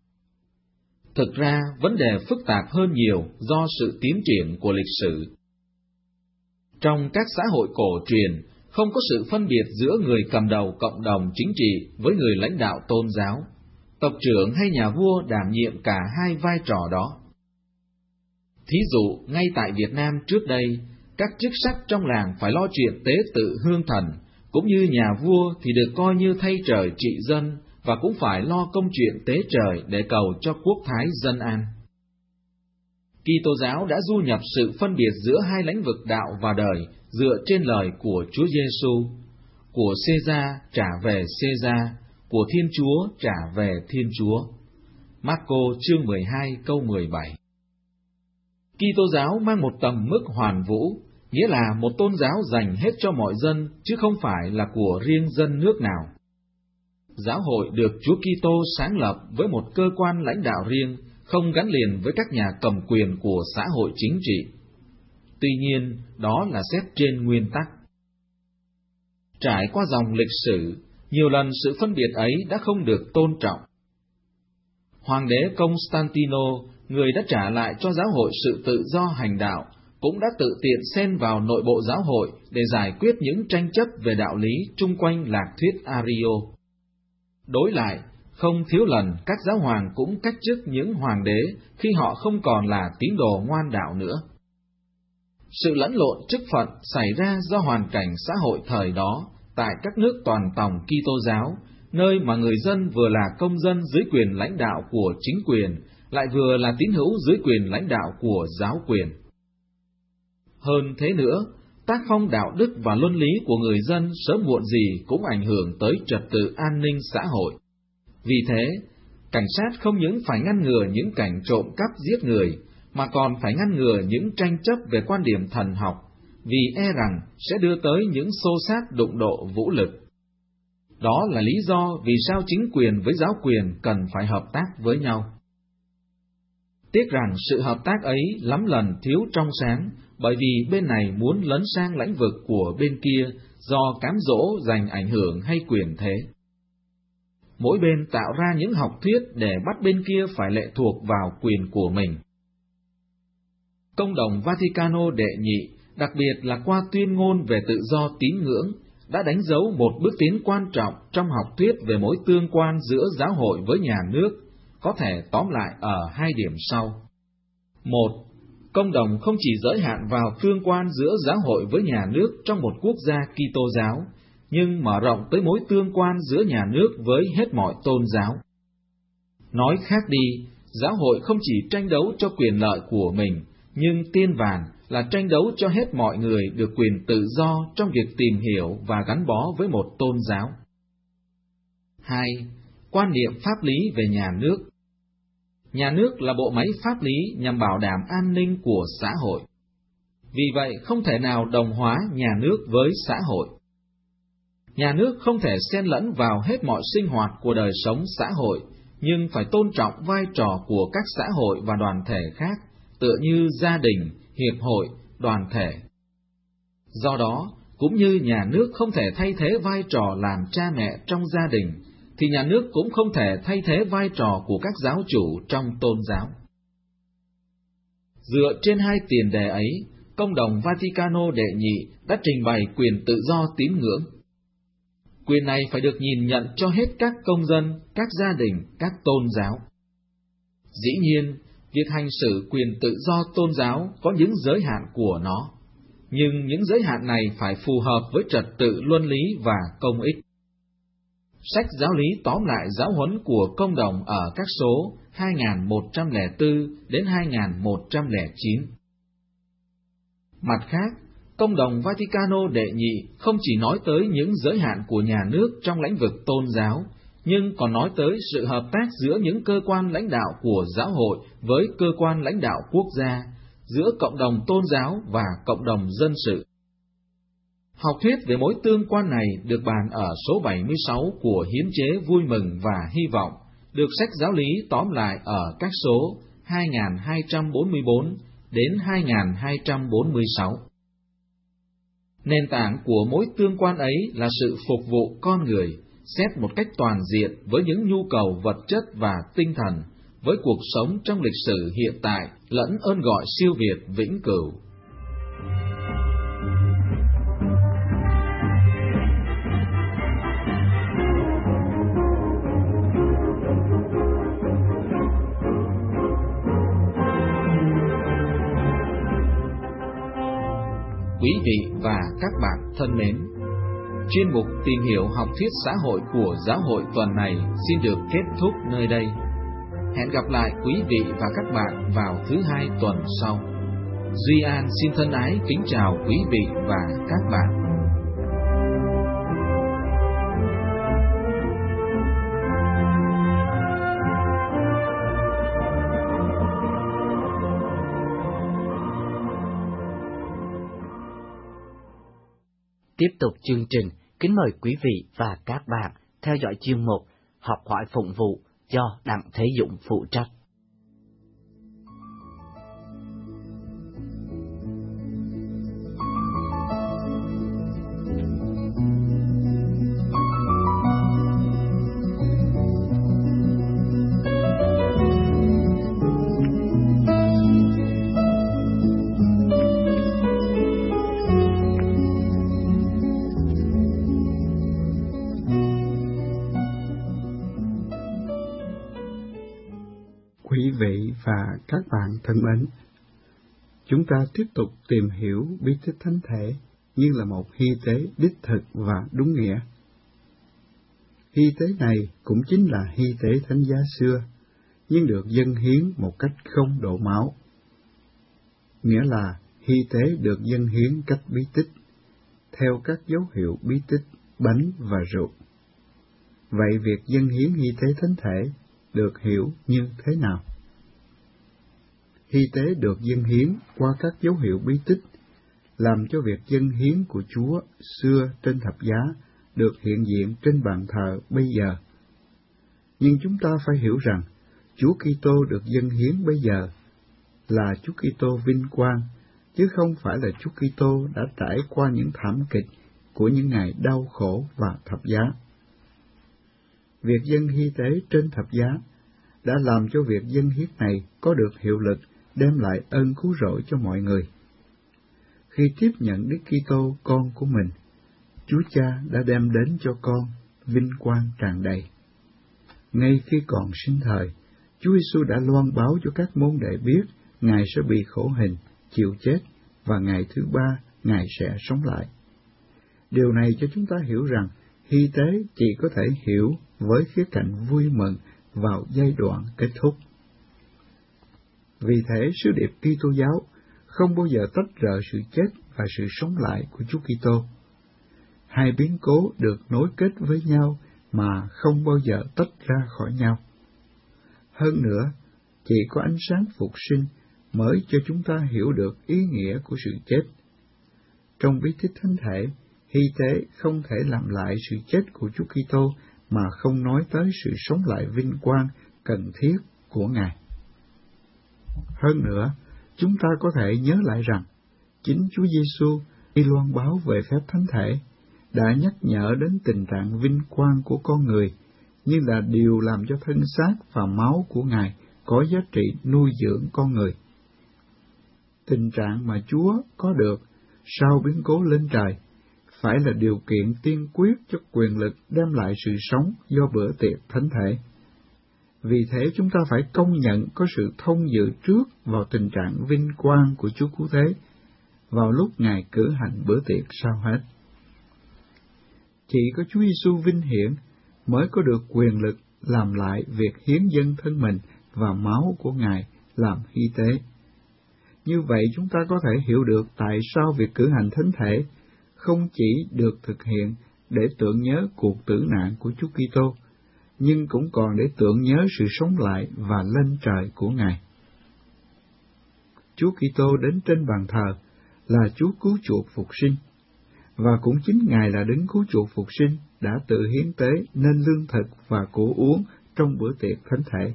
Thực ra, vấn đề phức tạp hơn nhiều do sự tiến triển của lịch sử. Trong các xã hội cổ truyền, không có sự phân biệt giữa người cầm đầu cộng đồng chính trị với người lãnh đạo tôn giáo. Tộc trưởng hay nhà vua đảm nhiệm cả hai vai trò đó. Thí dụ, ngay tại Việt Nam trước đây, các chức sắc trong làng phải lo chuyện tế tự hương thần, cũng như nhà vua thì được coi như thay trời trị dân và cũng phải lo công chuyện tế trời để cầu cho quốc thái dân an. Kitô giáo đã du nhập sự phân biệt giữa hai lĩnh vực đạo và đời dựa trên lời của Chúa Giêsu, của Caesar trả về Caesar, của Thiên Chúa trả về Thiên Chúa. Marco chương mười hai câu mười bảy. Kitô giáo mang một tầm mức hoàn vũ, nghĩa là một tôn giáo dành hết cho mọi dân, chứ không phải là của riêng dân nước nào. Giáo hội được Chúa Kitô sáng lập với một cơ quan lãnh đạo riêng, không gắn liền với các nhà cầm quyền của xã hội chính trị. Tuy nhiên, đó là xét trên nguyên tắc. Trải qua dòng lịch sử, nhiều lần sự phân biệt ấy đã không được tôn trọng. Hoàng đế Constantino, người đã trả lại cho giáo hội sự tự do hành đạo, cũng đã tự tiện xen vào nội bộ giáo hội để giải quyết những tranh chấp về đạo lý chung quanh lạc thuyết Ario. Đối lại, không thiếu lần các giáo hoàng cũng cách chức những hoàng đế khi họ không còn là tín đồ ngoan đạo nữa. Sự lẫn lộn chức phận xảy ra do hoàn cảnh xã hội thời đó tại các nước toàn tòng Kitô giáo, nơi mà người dân vừa là công dân dưới quyền lãnh đạo của chính quyền, lại vừa là tín hữu dưới quyền lãnh đạo của giáo quyền. Hơn thế nữa, tác phong đạo đức và luân lý của người dân sớm muộn gì cũng ảnh hưởng tới trật tự an ninh xã hội. Vì thế, cảnh sát không những phải ngăn ngừa những cảnh trộm cắp giết người, mà còn phải ngăn ngừa những tranh chấp về quan điểm thần học, vì e rằng sẽ đưa tới những xô xát đụng độ vũ lực. Đó là lý do vì sao chính quyền với giáo quyền cần phải hợp tác với nhau. Tiếc rằng sự hợp tác ấy lắm lần thiếu trong sáng, bởi vì bên này muốn lấn sang lĩnh vực của bên kia do cám dỗ giành ảnh hưởng hay quyền thế. Mỗi bên tạo ra những học thuyết để bắt bên kia phải lệ thuộc vào quyền của mình. Công đồng Vaticano đệ nhị, đặc biệt là qua tuyên ngôn về tự do tín ngưỡng, đã đánh dấu một bước tiến quan trọng trong học thuyết về mối tương quan giữa giáo hội với nhà nước, có thể tóm lại ở hai điểm sau. Một, công đồng không chỉ giới hạn vào tương quan giữa giáo hội với nhà nước trong một quốc gia Kitô giáo, nhưng mở rộng tới mối tương quan giữa nhà nước với hết mọi tôn giáo. Nói khác đi, giáo hội không chỉ tranh đấu cho quyền lợi của mình, Nhưng tiên vàn là tranh đấu cho hết mọi người được quyền tự do trong việc tìm hiểu và gắn bó với một tôn giáo. Hai, quan niệm pháp lý về nhà nước. Nhà nước là bộ máy pháp lý nhằm bảo đảm an ninh của xã hội. Vì vậy, không thể nào đồng hóa nhà nước với xã hội. Nhà nước không thể xen lẫn vào hết mọi sinh hoạt của đời sống xã hội, nhưng phải tôn trọng vai trò của các xã hội và đoàn thể khác, tựa như gia đình, hiệp hội, đoàn thể. Do đó, cũng như nhà nước không thể thay thế vai trò làm cha mẹ trong gia đình, thì nhà nước cũng không thể thay thế vai trò của các giáo chủ trong tôn giáo. Dựa trên hai tiền đề ấy, Công đồng Vaticano đệ nhị đã trình bày quyền tự do tín ngưỡng. Quyền này phải được nhìn nhận cho hết các công dân, các gia đình, các tôn giáo. Dĩ nhiên, việc hành xử quyền tự do tôn giáo có những giới hạn của nó, nhưng những giới hạn này phải phù hợp với trật tự luân lý và công ích. Sách giáo lý tóm lại giáo huấn của Công đồng ở các số hai nghìn một trăm lẻ bốn đến hai nghìn một trăm lẻ chín. Mặt khác, Công đồng Vaticano đệ nhị không chỉ nói tới những giới hạn của nhà nước trong lĩnh vực tôn giáo, nhưng còn nói tới sự hợp tác giữa những cơ quan lãnh đạo của giáo hội với cơ quan lãnh đạo quốc gia, giữa cộng đồng tôn giáo và cộng đồng dân sự. Học thuyết về mối tương quan này được bàn ở số bảy mươi sáu của Hiến chế Vui mừng và Hy vọng, được sách giáo lý tóm lại ở các số hai nghìn hai trăm bốn mươi bốn đến hai nghìn hai trăm bốn mươi sáu. Nền tảng của mối tương quan ấy là sự phục vụ con người, xét một cách toàn diện với những nhu cầu vật chất và tinh thần, với cuộc sống trong lịch sử hiện tại lẫn ơn gọi siêu việt vĩnh cửu. Quý vị và các bạn thân mến, chuyên mục tìm hiểu học thuyết xã hội của giáo hội tuần này xin được kết thúc nơi đây. Hẹn gặp lại quý vị và các bạn vào thứ hai tuần sau. Duy An xin thân ái kính chào quý vị và các bạn. Tiếp tục chương trình, kính mời quý vị và các bạn theo dõi chuyên mục Học hỏi phụng vụ do Đặng Thế Dũng phụ trách. Quý vị và các bạn thân mến, chúng ta tiếp tục tìm hiểu bí tích thánh thể như là một hy tế đích thực và đúng nghĩa. Hy tế này cũng chính là hy tế thánh giá xưa, nhưng được dâng hiến một cách không đổ máu. Nghĩa là hy tế được dâng hiến cách bí tích, theo các dấu hiệu bí tích, bánh và rượu. Vậy việc dâng hiến hy tế thánh thể được hiểu như thế nào? Hy tế được dâng hiến qua các dấu hiệu bí tích, làm cho việc dâng hiến của Chúa xưa trên thập giá được hiện diện trên bàn thờ bây giờ. Nhưng chúng ta phải hiểu rằng, Chúa Kitô được dâng hiến bây giờ là Chúa Kitô vinh quang, chứ không phải là Chúa Kitô đã trải qua những thảm kịch của những ngày đau khổ và thập giá. Việc dâng hy tế trên thập giá đã làm cho việc dâng hiến này có được hiệu lực, đem lại ơn cứu rỗi cho mọi người. Khi tiếp nhận Đức Kitô con của mình, Chúa Cha đã đem đến cho con vinh quang tràn đầy. Ngay khi còn sinh thời, Chúa Giêsu đã loan báo cho các môn đệ biết Ngài sẽ bị khổ hình, chịu chết, và ngày thứ ba Ngài sẽ sống lại. Điều này cho chúng ta hiểu rằng hy tế chỉ có thể hiểu với khía cạnh vui mừng vào giai đoạn kết thúc. Vì thế, sứ điệp Kitô giáo không bao giờ tách rời sự chết và sự sống lại của Chúa Kitô. Hai biến cố được nối kết với nhau mà không bao giờ tách ra khỏi nhau. Hơn nữa, chỉ có ánh sáng phục sinh mới cho chúng ta hiểu được ý nghĩa của sự chết. Trong bí tích thánh thể, hy tế không thể làm lại sự chết của Chúa Kitô mà không nói tới sự sống lại vinh quang cần thiết của Ngài. Hơn nữa, chúng ta có thể nhớ lại rằng, chính Chúa Giêsu khi loan báo về phép thánh thể đã nhắc nhở đến tình trạng vinh quang của con người như là điều làm cho thân xác và máu của Ngài có giá trị nuôi dưỡng con người. Tình trạng mà Chúa có được sau biến cố lên trời phải là điều kiện tiên quyết cho quyền lực đem lại sự sống do bữa tiệc thánh thể. Vì thế chúng ta phải công nhận có sự thông dự trước vào tình trạng vinh quang của Chúa Cứu Thế vào lúc Ngài cử hành bữa tiệc sau hết. Chỉ có Chúa Giêsu vinh hiển mới có được quyền lực làm lại việc hiến dâng thân mình và máu của Ngài làm hy tế. Như vậy chúng ta có thể hiểu được tại sao việc cử hành thánh thể không chỉ được thực hiện để tưởng nhớ cuộc tử nạn của Chúa Kitô, nhưng cũng còn để tưởng nhớ sự sống lại và lên trời của Ngài. Chúa Kitô đến trên bàn thờ là Chúa cứu chuộc phục sinh, và cũng chính Ngài là đấng cứu chuộc phục sinh đã tự hiến tế nên lương thực và của uống trong bữa tiệc thánh thể.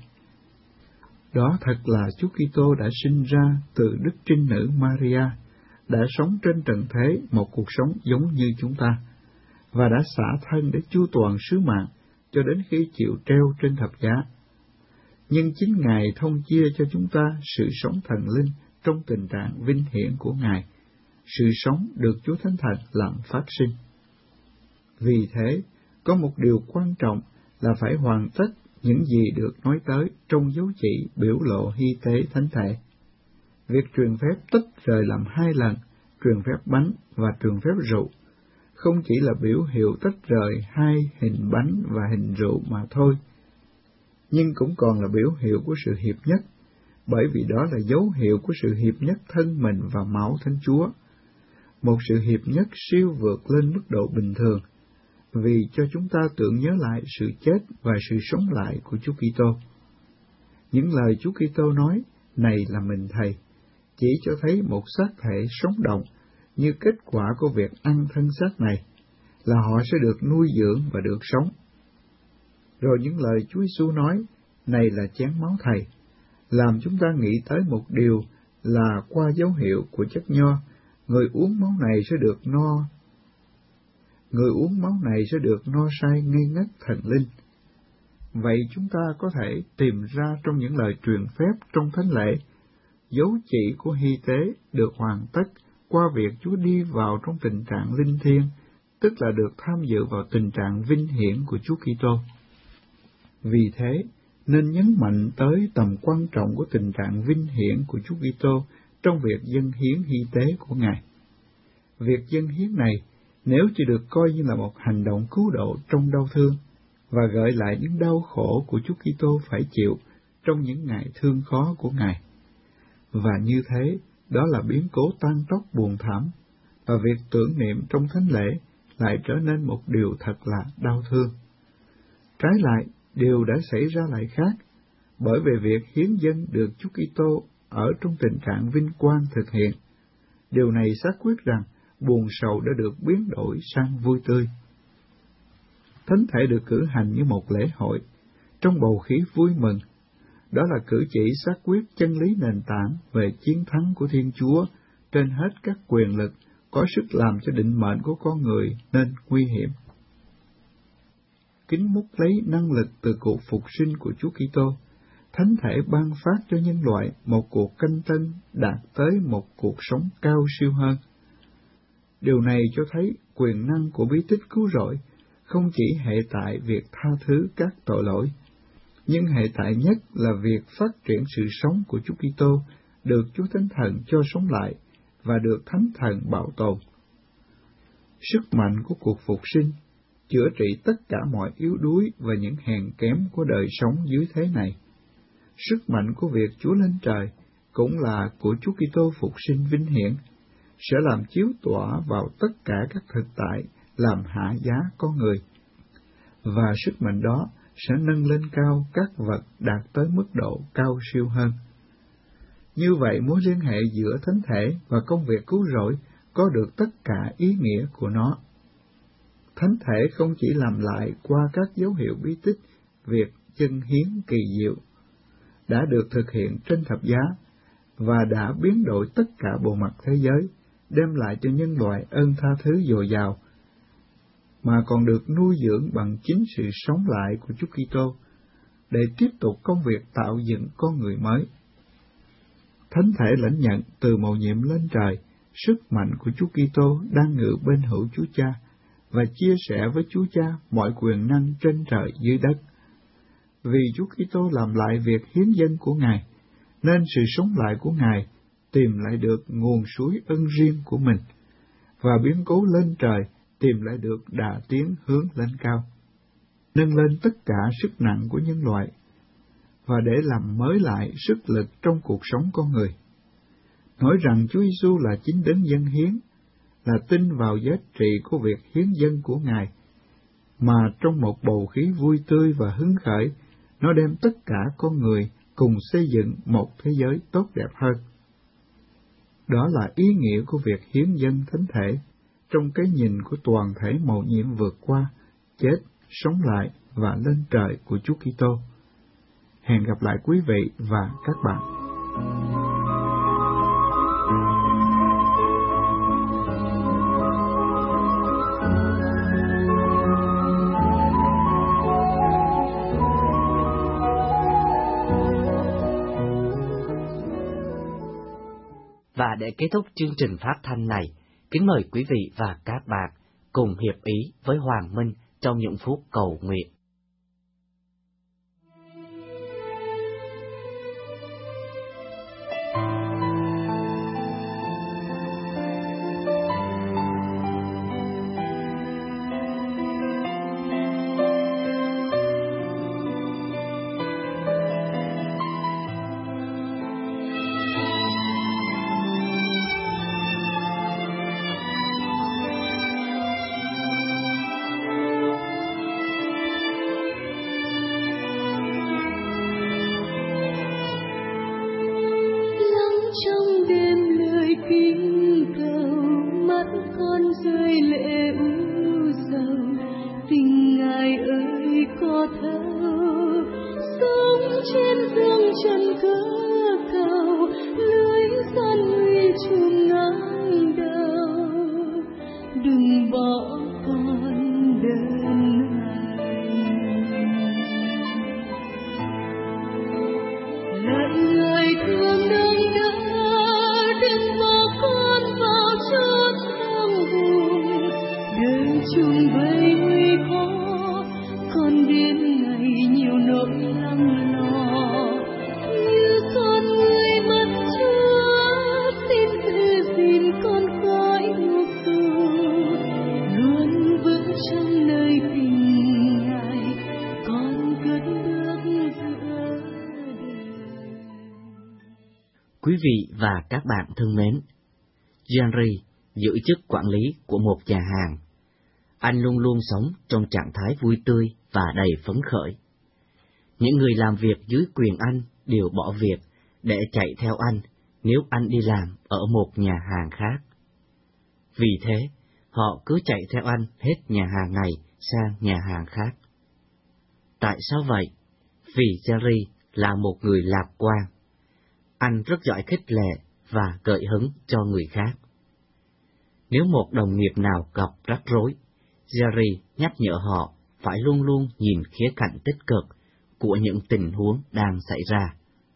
Đó thật là Chúa Kitô đã sinh ra từ Đức Trinh Nữ Maria, đã sống trên trần thế một cuộc sống giống như chúng ta, và đã xả thân để chu toàn sứ mạng cho đến khi chịu treo trên thập giá. Nhưng chính Ngài thông chia cho chúng ta sự sống thần linh trong tình trạng vinh hiển của Ngài, sự sống được Chúa Thánh Thần làm phát sinh. Vì thế, có một điều quan trọng là phải hoàn tất những gì được nói tới trong dấu chỉ biểu lộ hy tế thánh thể. Việc truyền phép tách rời làm hai lần, truyền phép bánh và truyền phép rượu, không chỉ là biểu hiệu tách rời hai hình bánh và hình rượu mà thôi, nhưng cũng còn là biểu hiệu của sự hiệp nhất, bởi vì đó là dấu hiệu của sự hiệp nhất thân mình và máu Thánh Chúa, một sự hiệp nhất siêu vượt lên mức độ bình thường, vì cho chúng ta tưởng nhớ lại sự chết và sự sống lại của Chúa Kitô. Những lời Chúa Kitô nói, này là mình Thầy, chỉ cho thấy một xác thể sống động như kết quả của việc ăn thân xác này, là họ sẽ được nuôi dưỡng và được sống. Rồi những lời Chúa Giêsu nói, này là chén máu Thầy, làm chúng ta nghĩ tới một điều là qua dấu hiệu của chất nho, người uống máu này sẽ được no, người uống máu này sẽ được no say ngây ngất thần linh. Vậy chúng ta có thể tìm ra trong những lời truyền phép trong thánh lễ, dấu chỉ của hy tế được hoàn tất qua việc Chúa đi vào trong tình trạng linh thiêng, tức là được tham dự vào tình trạng vinh hiển của Chúa Kitô. Vì thế, nên nhấn mạnh tới tầm quan trọng của tình trạng vinh hiển của Chúa Kitô trong việc dâng hiến hy tế của Ngài. Việc dâng hiến này, nếu chỉ được coi như là một hành động cứu độ trong đau thương, và gợi lại những đau khổ của Chúa Kitô phải chịu trong những ngày thương khó của Ngài. Và như thế, đó là biến cố tan tóc buồn thảm, và việc tưởng niệm trong thánh lễ lại trở nên một điều thật là đau thương. Trái lại, điều đã xảy ra lại khác, bởi vì việc hiến dâng được Chúa Kitô ở trong tình trạng vinh quang thực hiện. Điều này xác quyết rằng buồn sầu đã được biến đổi sang vui tươi. Thánh thể được cử hành như một lễ hội, trong bầu khí vui mừng. Đó là cử chỉ xác quyết chân lý nền tảng về chiến thắng của Thiên Chúa trên hết các quyền lực có sức làm cho định mệnh của con người nên nguy hiểm. Kính múc lấy năng lực từ cuộc phục sinh của Chúa Kitô, Thánh thể ban phát cho nhân loại một cuộc canh tân đạt tới một cuộc sống cao siêu hơn. Điều này cho thấy quyền năng của bí tích cứu rỗi không chỉ hệ tại việc tha thứ các tội lỗi, nhưng hệ tại nhất là việc phát triển sự sống của Chúa Kitô được Chúa Thánh Thần cho sống lại và được Thánh Thần bảo tồn. Sức mạnh của cuộc phục sinh chữa trị tất cả mọi yếu đuối và những hèn kém của đời sống dưới thế này. Sức mạnh của việc Chúa lên trời cũng là của Chúa Kitô phục sinh vinh hiển, sẽ làm chiếu tỏa vào tất cả các thực tại làm hạ giá con người, và sức mạnh đó sẽ nâng lên cao các vật đạt tới mức độ cao siêu hơn. Như vậy, mối liên hệ giữa thánh thể và công việc cứu rỗi có được tất cả ý nghĩa của nó. Thánh thể không chỉ làm lại qua các dấu hiệu bí tích việc dâng hiến kỳ diệu, đã được thực hiện trên thập giá và đã biến đổi tất cả bộ mặt thế giới, đem lại cho nhân loại ơn tha thứ dồi dào, mà còn được nuôi dưỡng bằng chính sự sống lại của Chúa Kitô để tiếp tục công việc tạo dựng con người mới. Thánh thể lãnh nhận từ mầu nhiệm lên trời sức mạnh của Chúa Kitô đang ngự bên hữu Chúa Cha và chia sẻ với Chúa Cha mọi quyền năng trên trời dưới đất. Vì Chúa Kitô làm lại việc hiến dâng của Ngài, nên sự sống lại của Ngài tìm lại được nguồn suối ân riêng của mình, và biến cố lên trời tìm lại được đà tiến hướng lên cao, nâng lên tất cả sức nặng của nhân loại, và để làm mới lại sức lực trong cuộc sống con người. Nói rằng Chúa Giêsu là chính đấng dâng hiến, là tin vào giá trị của việc hiến dâng của Ngài, mà trong một bầu khí vui tươi và hứng khởi, nó đem tất cả con người cùng xây dựng một thế giới tốt đẹp hơn. Đó là ý nghĩa của việc hiến dâng thánh thể, trong cái nhìn của toàn thể mầu nhiệm vượt qua, chết, sống lại và lên trời của Chúa Kitô. Hẹn gặp lại quý vị và các bạn. Và để kết thúc chương trình phát thanh này, kính mời quý vị và các bạn cùng hiệp ý với Hoàng Minh trong những phút cầu nguyện. Quý vị và các bạn thân mến, Henry giữ chức quản lý của một nhà hàng. Anh luôn luôn sống trong trạng thái vui tươi và đầy phấn khởi. Những người làm việc dưới quyền anh đều bỏ việc để chạy theo anh nếu anh đi làm ở một nhà hàng khác. Vì thế, họ cứ chạy theo anh hết nhà hàng này sang nhà hàng khác. Tại sao vậy? Vì Jerry là một người lạc quan. Anh rất giỏi khích lệ và gợi hứng cho người khác. Nếu một đồng nghiệp nào gặp rắc rối, Jerry nhắc nhở họ phải luôn luôn nhìn khía cạnh tích cực của những tình huống đang xảy ra.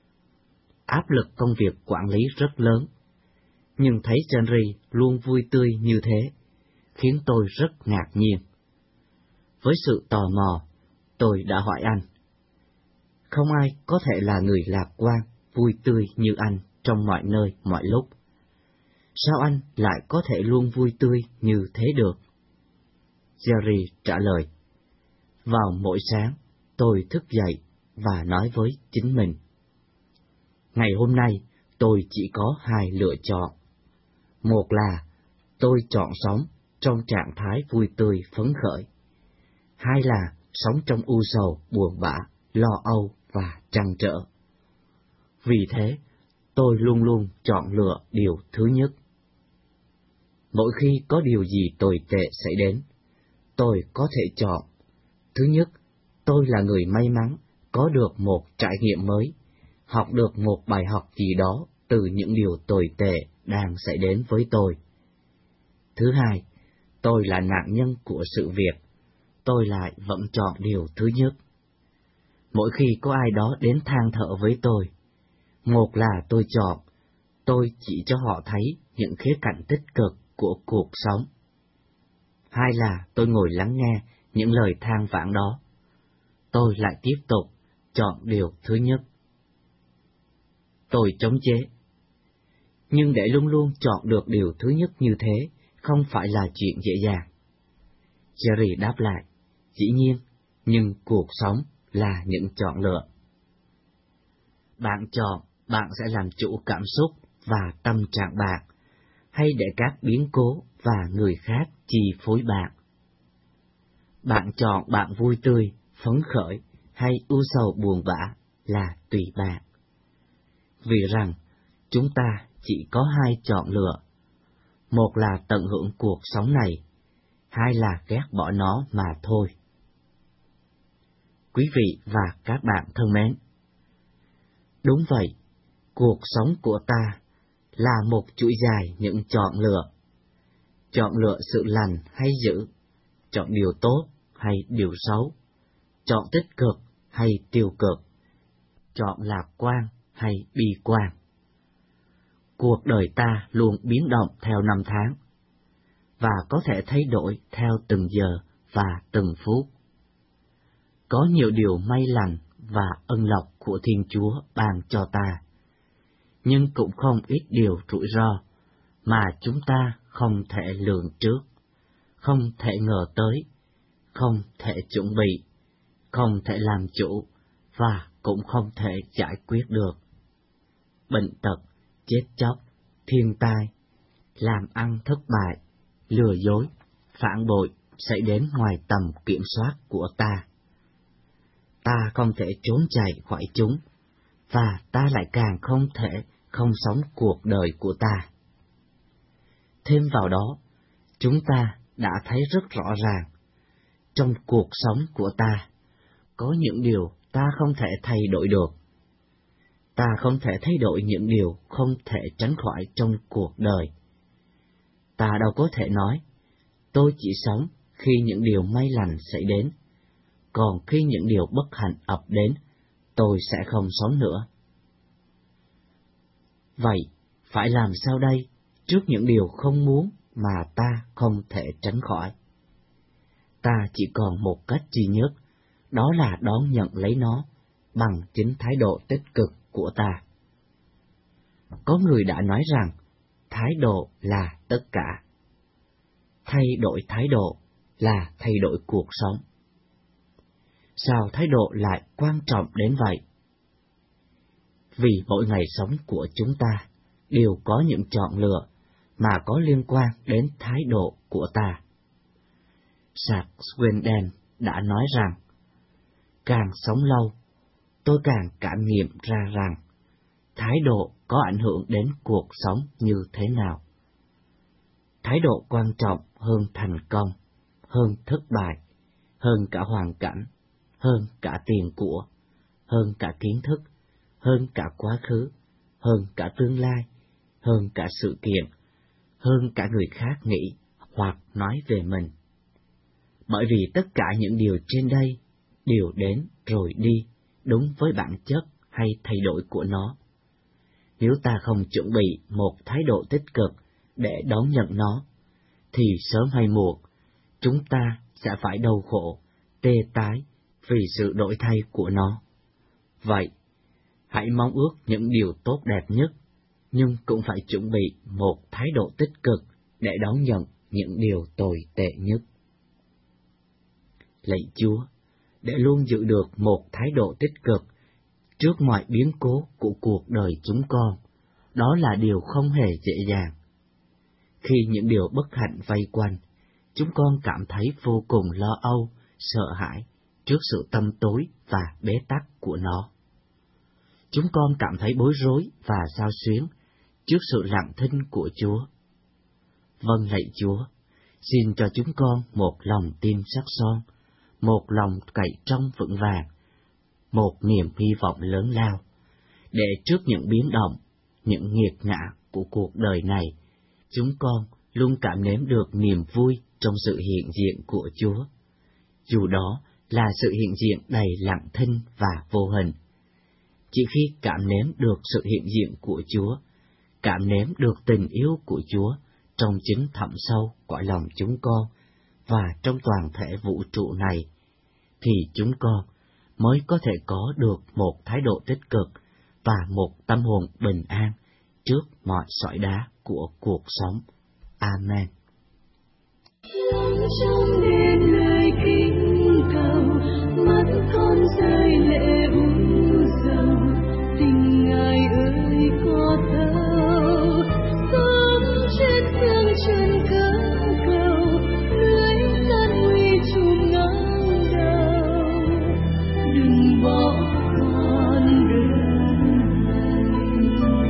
Áp lực công việc quản lý rất lớn, nhưng thấy Jerry luôn vui tươi như thế, khiến tôi rất ngạc nhiên. Với sự tò mò, tôi đã hỏi anh. Không ai có thể là người lạc quan, vui tươi như anh trong mọi nơi, mọi lúc. Sao anh lại có thể luôn vui tươi như thế được? Jerry trả lời. Vào mỗi sáng, tôi thức dậy và nói với chính mình. Ngày hôm nay, tôi chỉ có hai lựa chọn. Một là tôi chọn sống trong trạng thái vui tươi phấn khởi. Hai là sống trong u sầu, buồn bã, lo âu và trăn trở. Vì thế, tôi luôn luôn chọn lựa điều thứ nhất. Mỗi khi có điều gì tồi tệ xảy đến, tôi có thể chọn. Thứ nhất, tôi là người may mắn có được một trải nghiệm mới, học được một bài học gì đó từ những điều tồi tệ đang xảy đến với tôi. Thứ hai, tôi là nạn nhân của sự việc, tôi lại vẫn chọn điều thứ nhất. Mỗi khi có ai đó đến than thở với tôi, một là tôi chọn, tôi chỉ cho họ thấy những khía cạnh tích cực của cuộc sống. Hai là tôi ngồi lắng nghe những lời than vãn đó, tôi lại tiếp tục chọn điều thứ nhất. Tôi chống chế. Nhưng để luôn luôn chọn được điều thứ nhất như thế, không phải là chuyện dễ dàng. Jerry đáp lại, dĩ nhiên, nhưng cuộc sống là những chọn lựa. Bạn chọn, bạn sẽ làm chủ cảm xúc và tâm trạng bạn, hay để các biến cố và người khác chi phối bạn. Bạn chọn bạn vui tươi, phấn khởi, hay u sầu buồn bã là tùy bạn. Vì rằng, chúng ta chỉ có hai chọn lựa. Một là tận hưởng cuộc sống này, hai là ghét bỏ nó mà thôi. Quý vị và các bạn thân mến, đúng vậy, cuộc sống của ta là một chuỗi dài những chọn lựa. Chọn lựa sự lành hay dữ, chọn điều tốt hay điều xấu, chọn tích cực hay tiêu cực, chọn lạc quan hay bi quan. Cuộc đời ta luôn biến động theo năm tháng, và có thể thay đổi theo từng giờ và từng phút. Có nhiều điều may lành và ân lộc của Thiên Chúa ban cho ta, nhưng cũng không ít điều rủi ro mà chúng ta không thể lường trước, không thể ngờ tới, không thể chuẩn bị, không thể làm chủ và cũng không thể giải quyết được. Bệnh tật, chết chóc, thiên tai, làm ăn thất bại, lừa dối, phản bội xảy đến ngoài tầm kiểm soát của ta. Ta không thể trốn chạy khỏi chúng, và ta lại càng không thể không sống cuộc đời của ta. Thêm vào đó, chúng ta đã thấy rất rõ ràng, trong cuộc sống của ta, có những điều ta không thể thay đổi được. Ta không thể thay đổi những điều không thể tránh khỏi trong cuộc đời. Ta đâu có thể nói, tôi chỉ sống khi những điều may lành xảy đến, còn khi những điều bất hạnh ập đến, tôi sẽ không sống nữa. Vậy, phải làm sao đây trước những điều không muốn mà ta không thể tránh khỏi? Ta chỉ còn một cách duy nhất, đó là đón nhận lấy nó bằng chính thái độ tích cực của ta. Có người đã nói rằng, thái độ là tất cả. Thay đổi thái độ là thay đổi cuộc sống. Sao thái độ lại quan trọng đến vậy? Vì mỗi ngày sống của chúng ta đều có những chọn lựa mà có liên quan đến thái độ của ta. Sạc Sweden đã nói rằng, càng sống lâu, tôi càng cảm nghiệm ra rằng thái độ có ảnh hưởng đến cuộc sống như thế nào. Thái độ quan trọng hơn thành công, hơn thất bại, hơn cả hoàn cảnh, hơn cả tiền của, hơn cả kiến thức, hơn cả quá khứ, hơn cả tương lai, hơn cả sự kiện, hơn cả người khác nghĩ hoặc nói về mình. Bởi vì tất cả những điều trên đây đều đến rồi đi, đúng với bản chất hay thay đổi của nó. Nếu ta không chuẩn bị một thái độ tích cực để đón nhận nó, thì sớm hay muộn, chúng ta sẽ phải đau khổ, tê tái vì sự đổi thay của nó. Vậy, hãy mong ước những điều tốt đẹp nhất, nhưng cũng phải chuẩn bị một thái độ tích cực để đón nhận những điều tồi tệ nhất. Lạy Chúa, để luôn giữ được một thái độ tích cực trước mọi biến cố của cuộc đời chúng con, đó là điều không hề dễ dàng. Khi những điều bất hạnh vây quanh, chúng con cảm thấy vô cùng lo âu, sợ hãi trước sự tăm tối và bế tắc của nó. Chúng con cảm thấy bối rối và xao xuyến trước sự lặng thinh của Chúa. Vâng lạy Chúa, xin cho chúng con một lòng tin sắc son, một lòng cậy trông vững vàng, một niềm hy vọng lớn lao, để trước những biến động, những nghiệt ngã của cuộc đời này, chúng con luôn cảm nếm được niềm vui trong sự hiện diện của Chúa. Dù đó là sự hiện diện đầy lặng thinh và vô hình. Chỉ khi cảm nếm được sự hiện diện của Chúa, cảm nếm được tình yêu của Chúa trong chính thẳm sâu cõi lòng chúng con và trong toàn thể vũ trụ này, thì chúng con mới có thể có được một thái độ tích cực và một tâm hồn bình an trước mọi sỏi đá của cuộc sống. Amen. Trong đêm lời kính cầu, mắt con rơi lệ u dầu, tình Ngài ơi có thấu, sống trên phương trần cỡ cầu, lưới gian nguy trùm ngang đầu, đừng bỏ con đường này.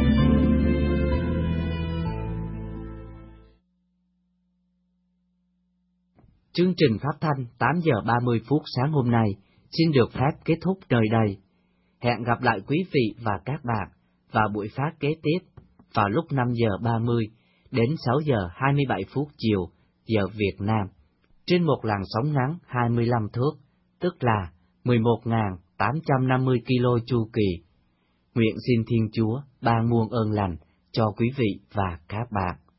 Chương trình phát thanh tám giờ ba mươi phút sáng hôm nay xin được phép kết thúc nơi đây. Hẹn gặp lại quý vị và các bạn vào buổi phát kế tiếp vào lúc năm giờ ba mươi đến sáu giờ hai mươi bảy phút chiều giờ Việt Nam trên một làn sóng ngắn hai mươi lăm thước, tức là mười một nghìn tám trăm năm mươi ki lô chu kỳ. Nguyện xin Thiên Chúa ban muôn ơn lành cho quý vị và các bạn.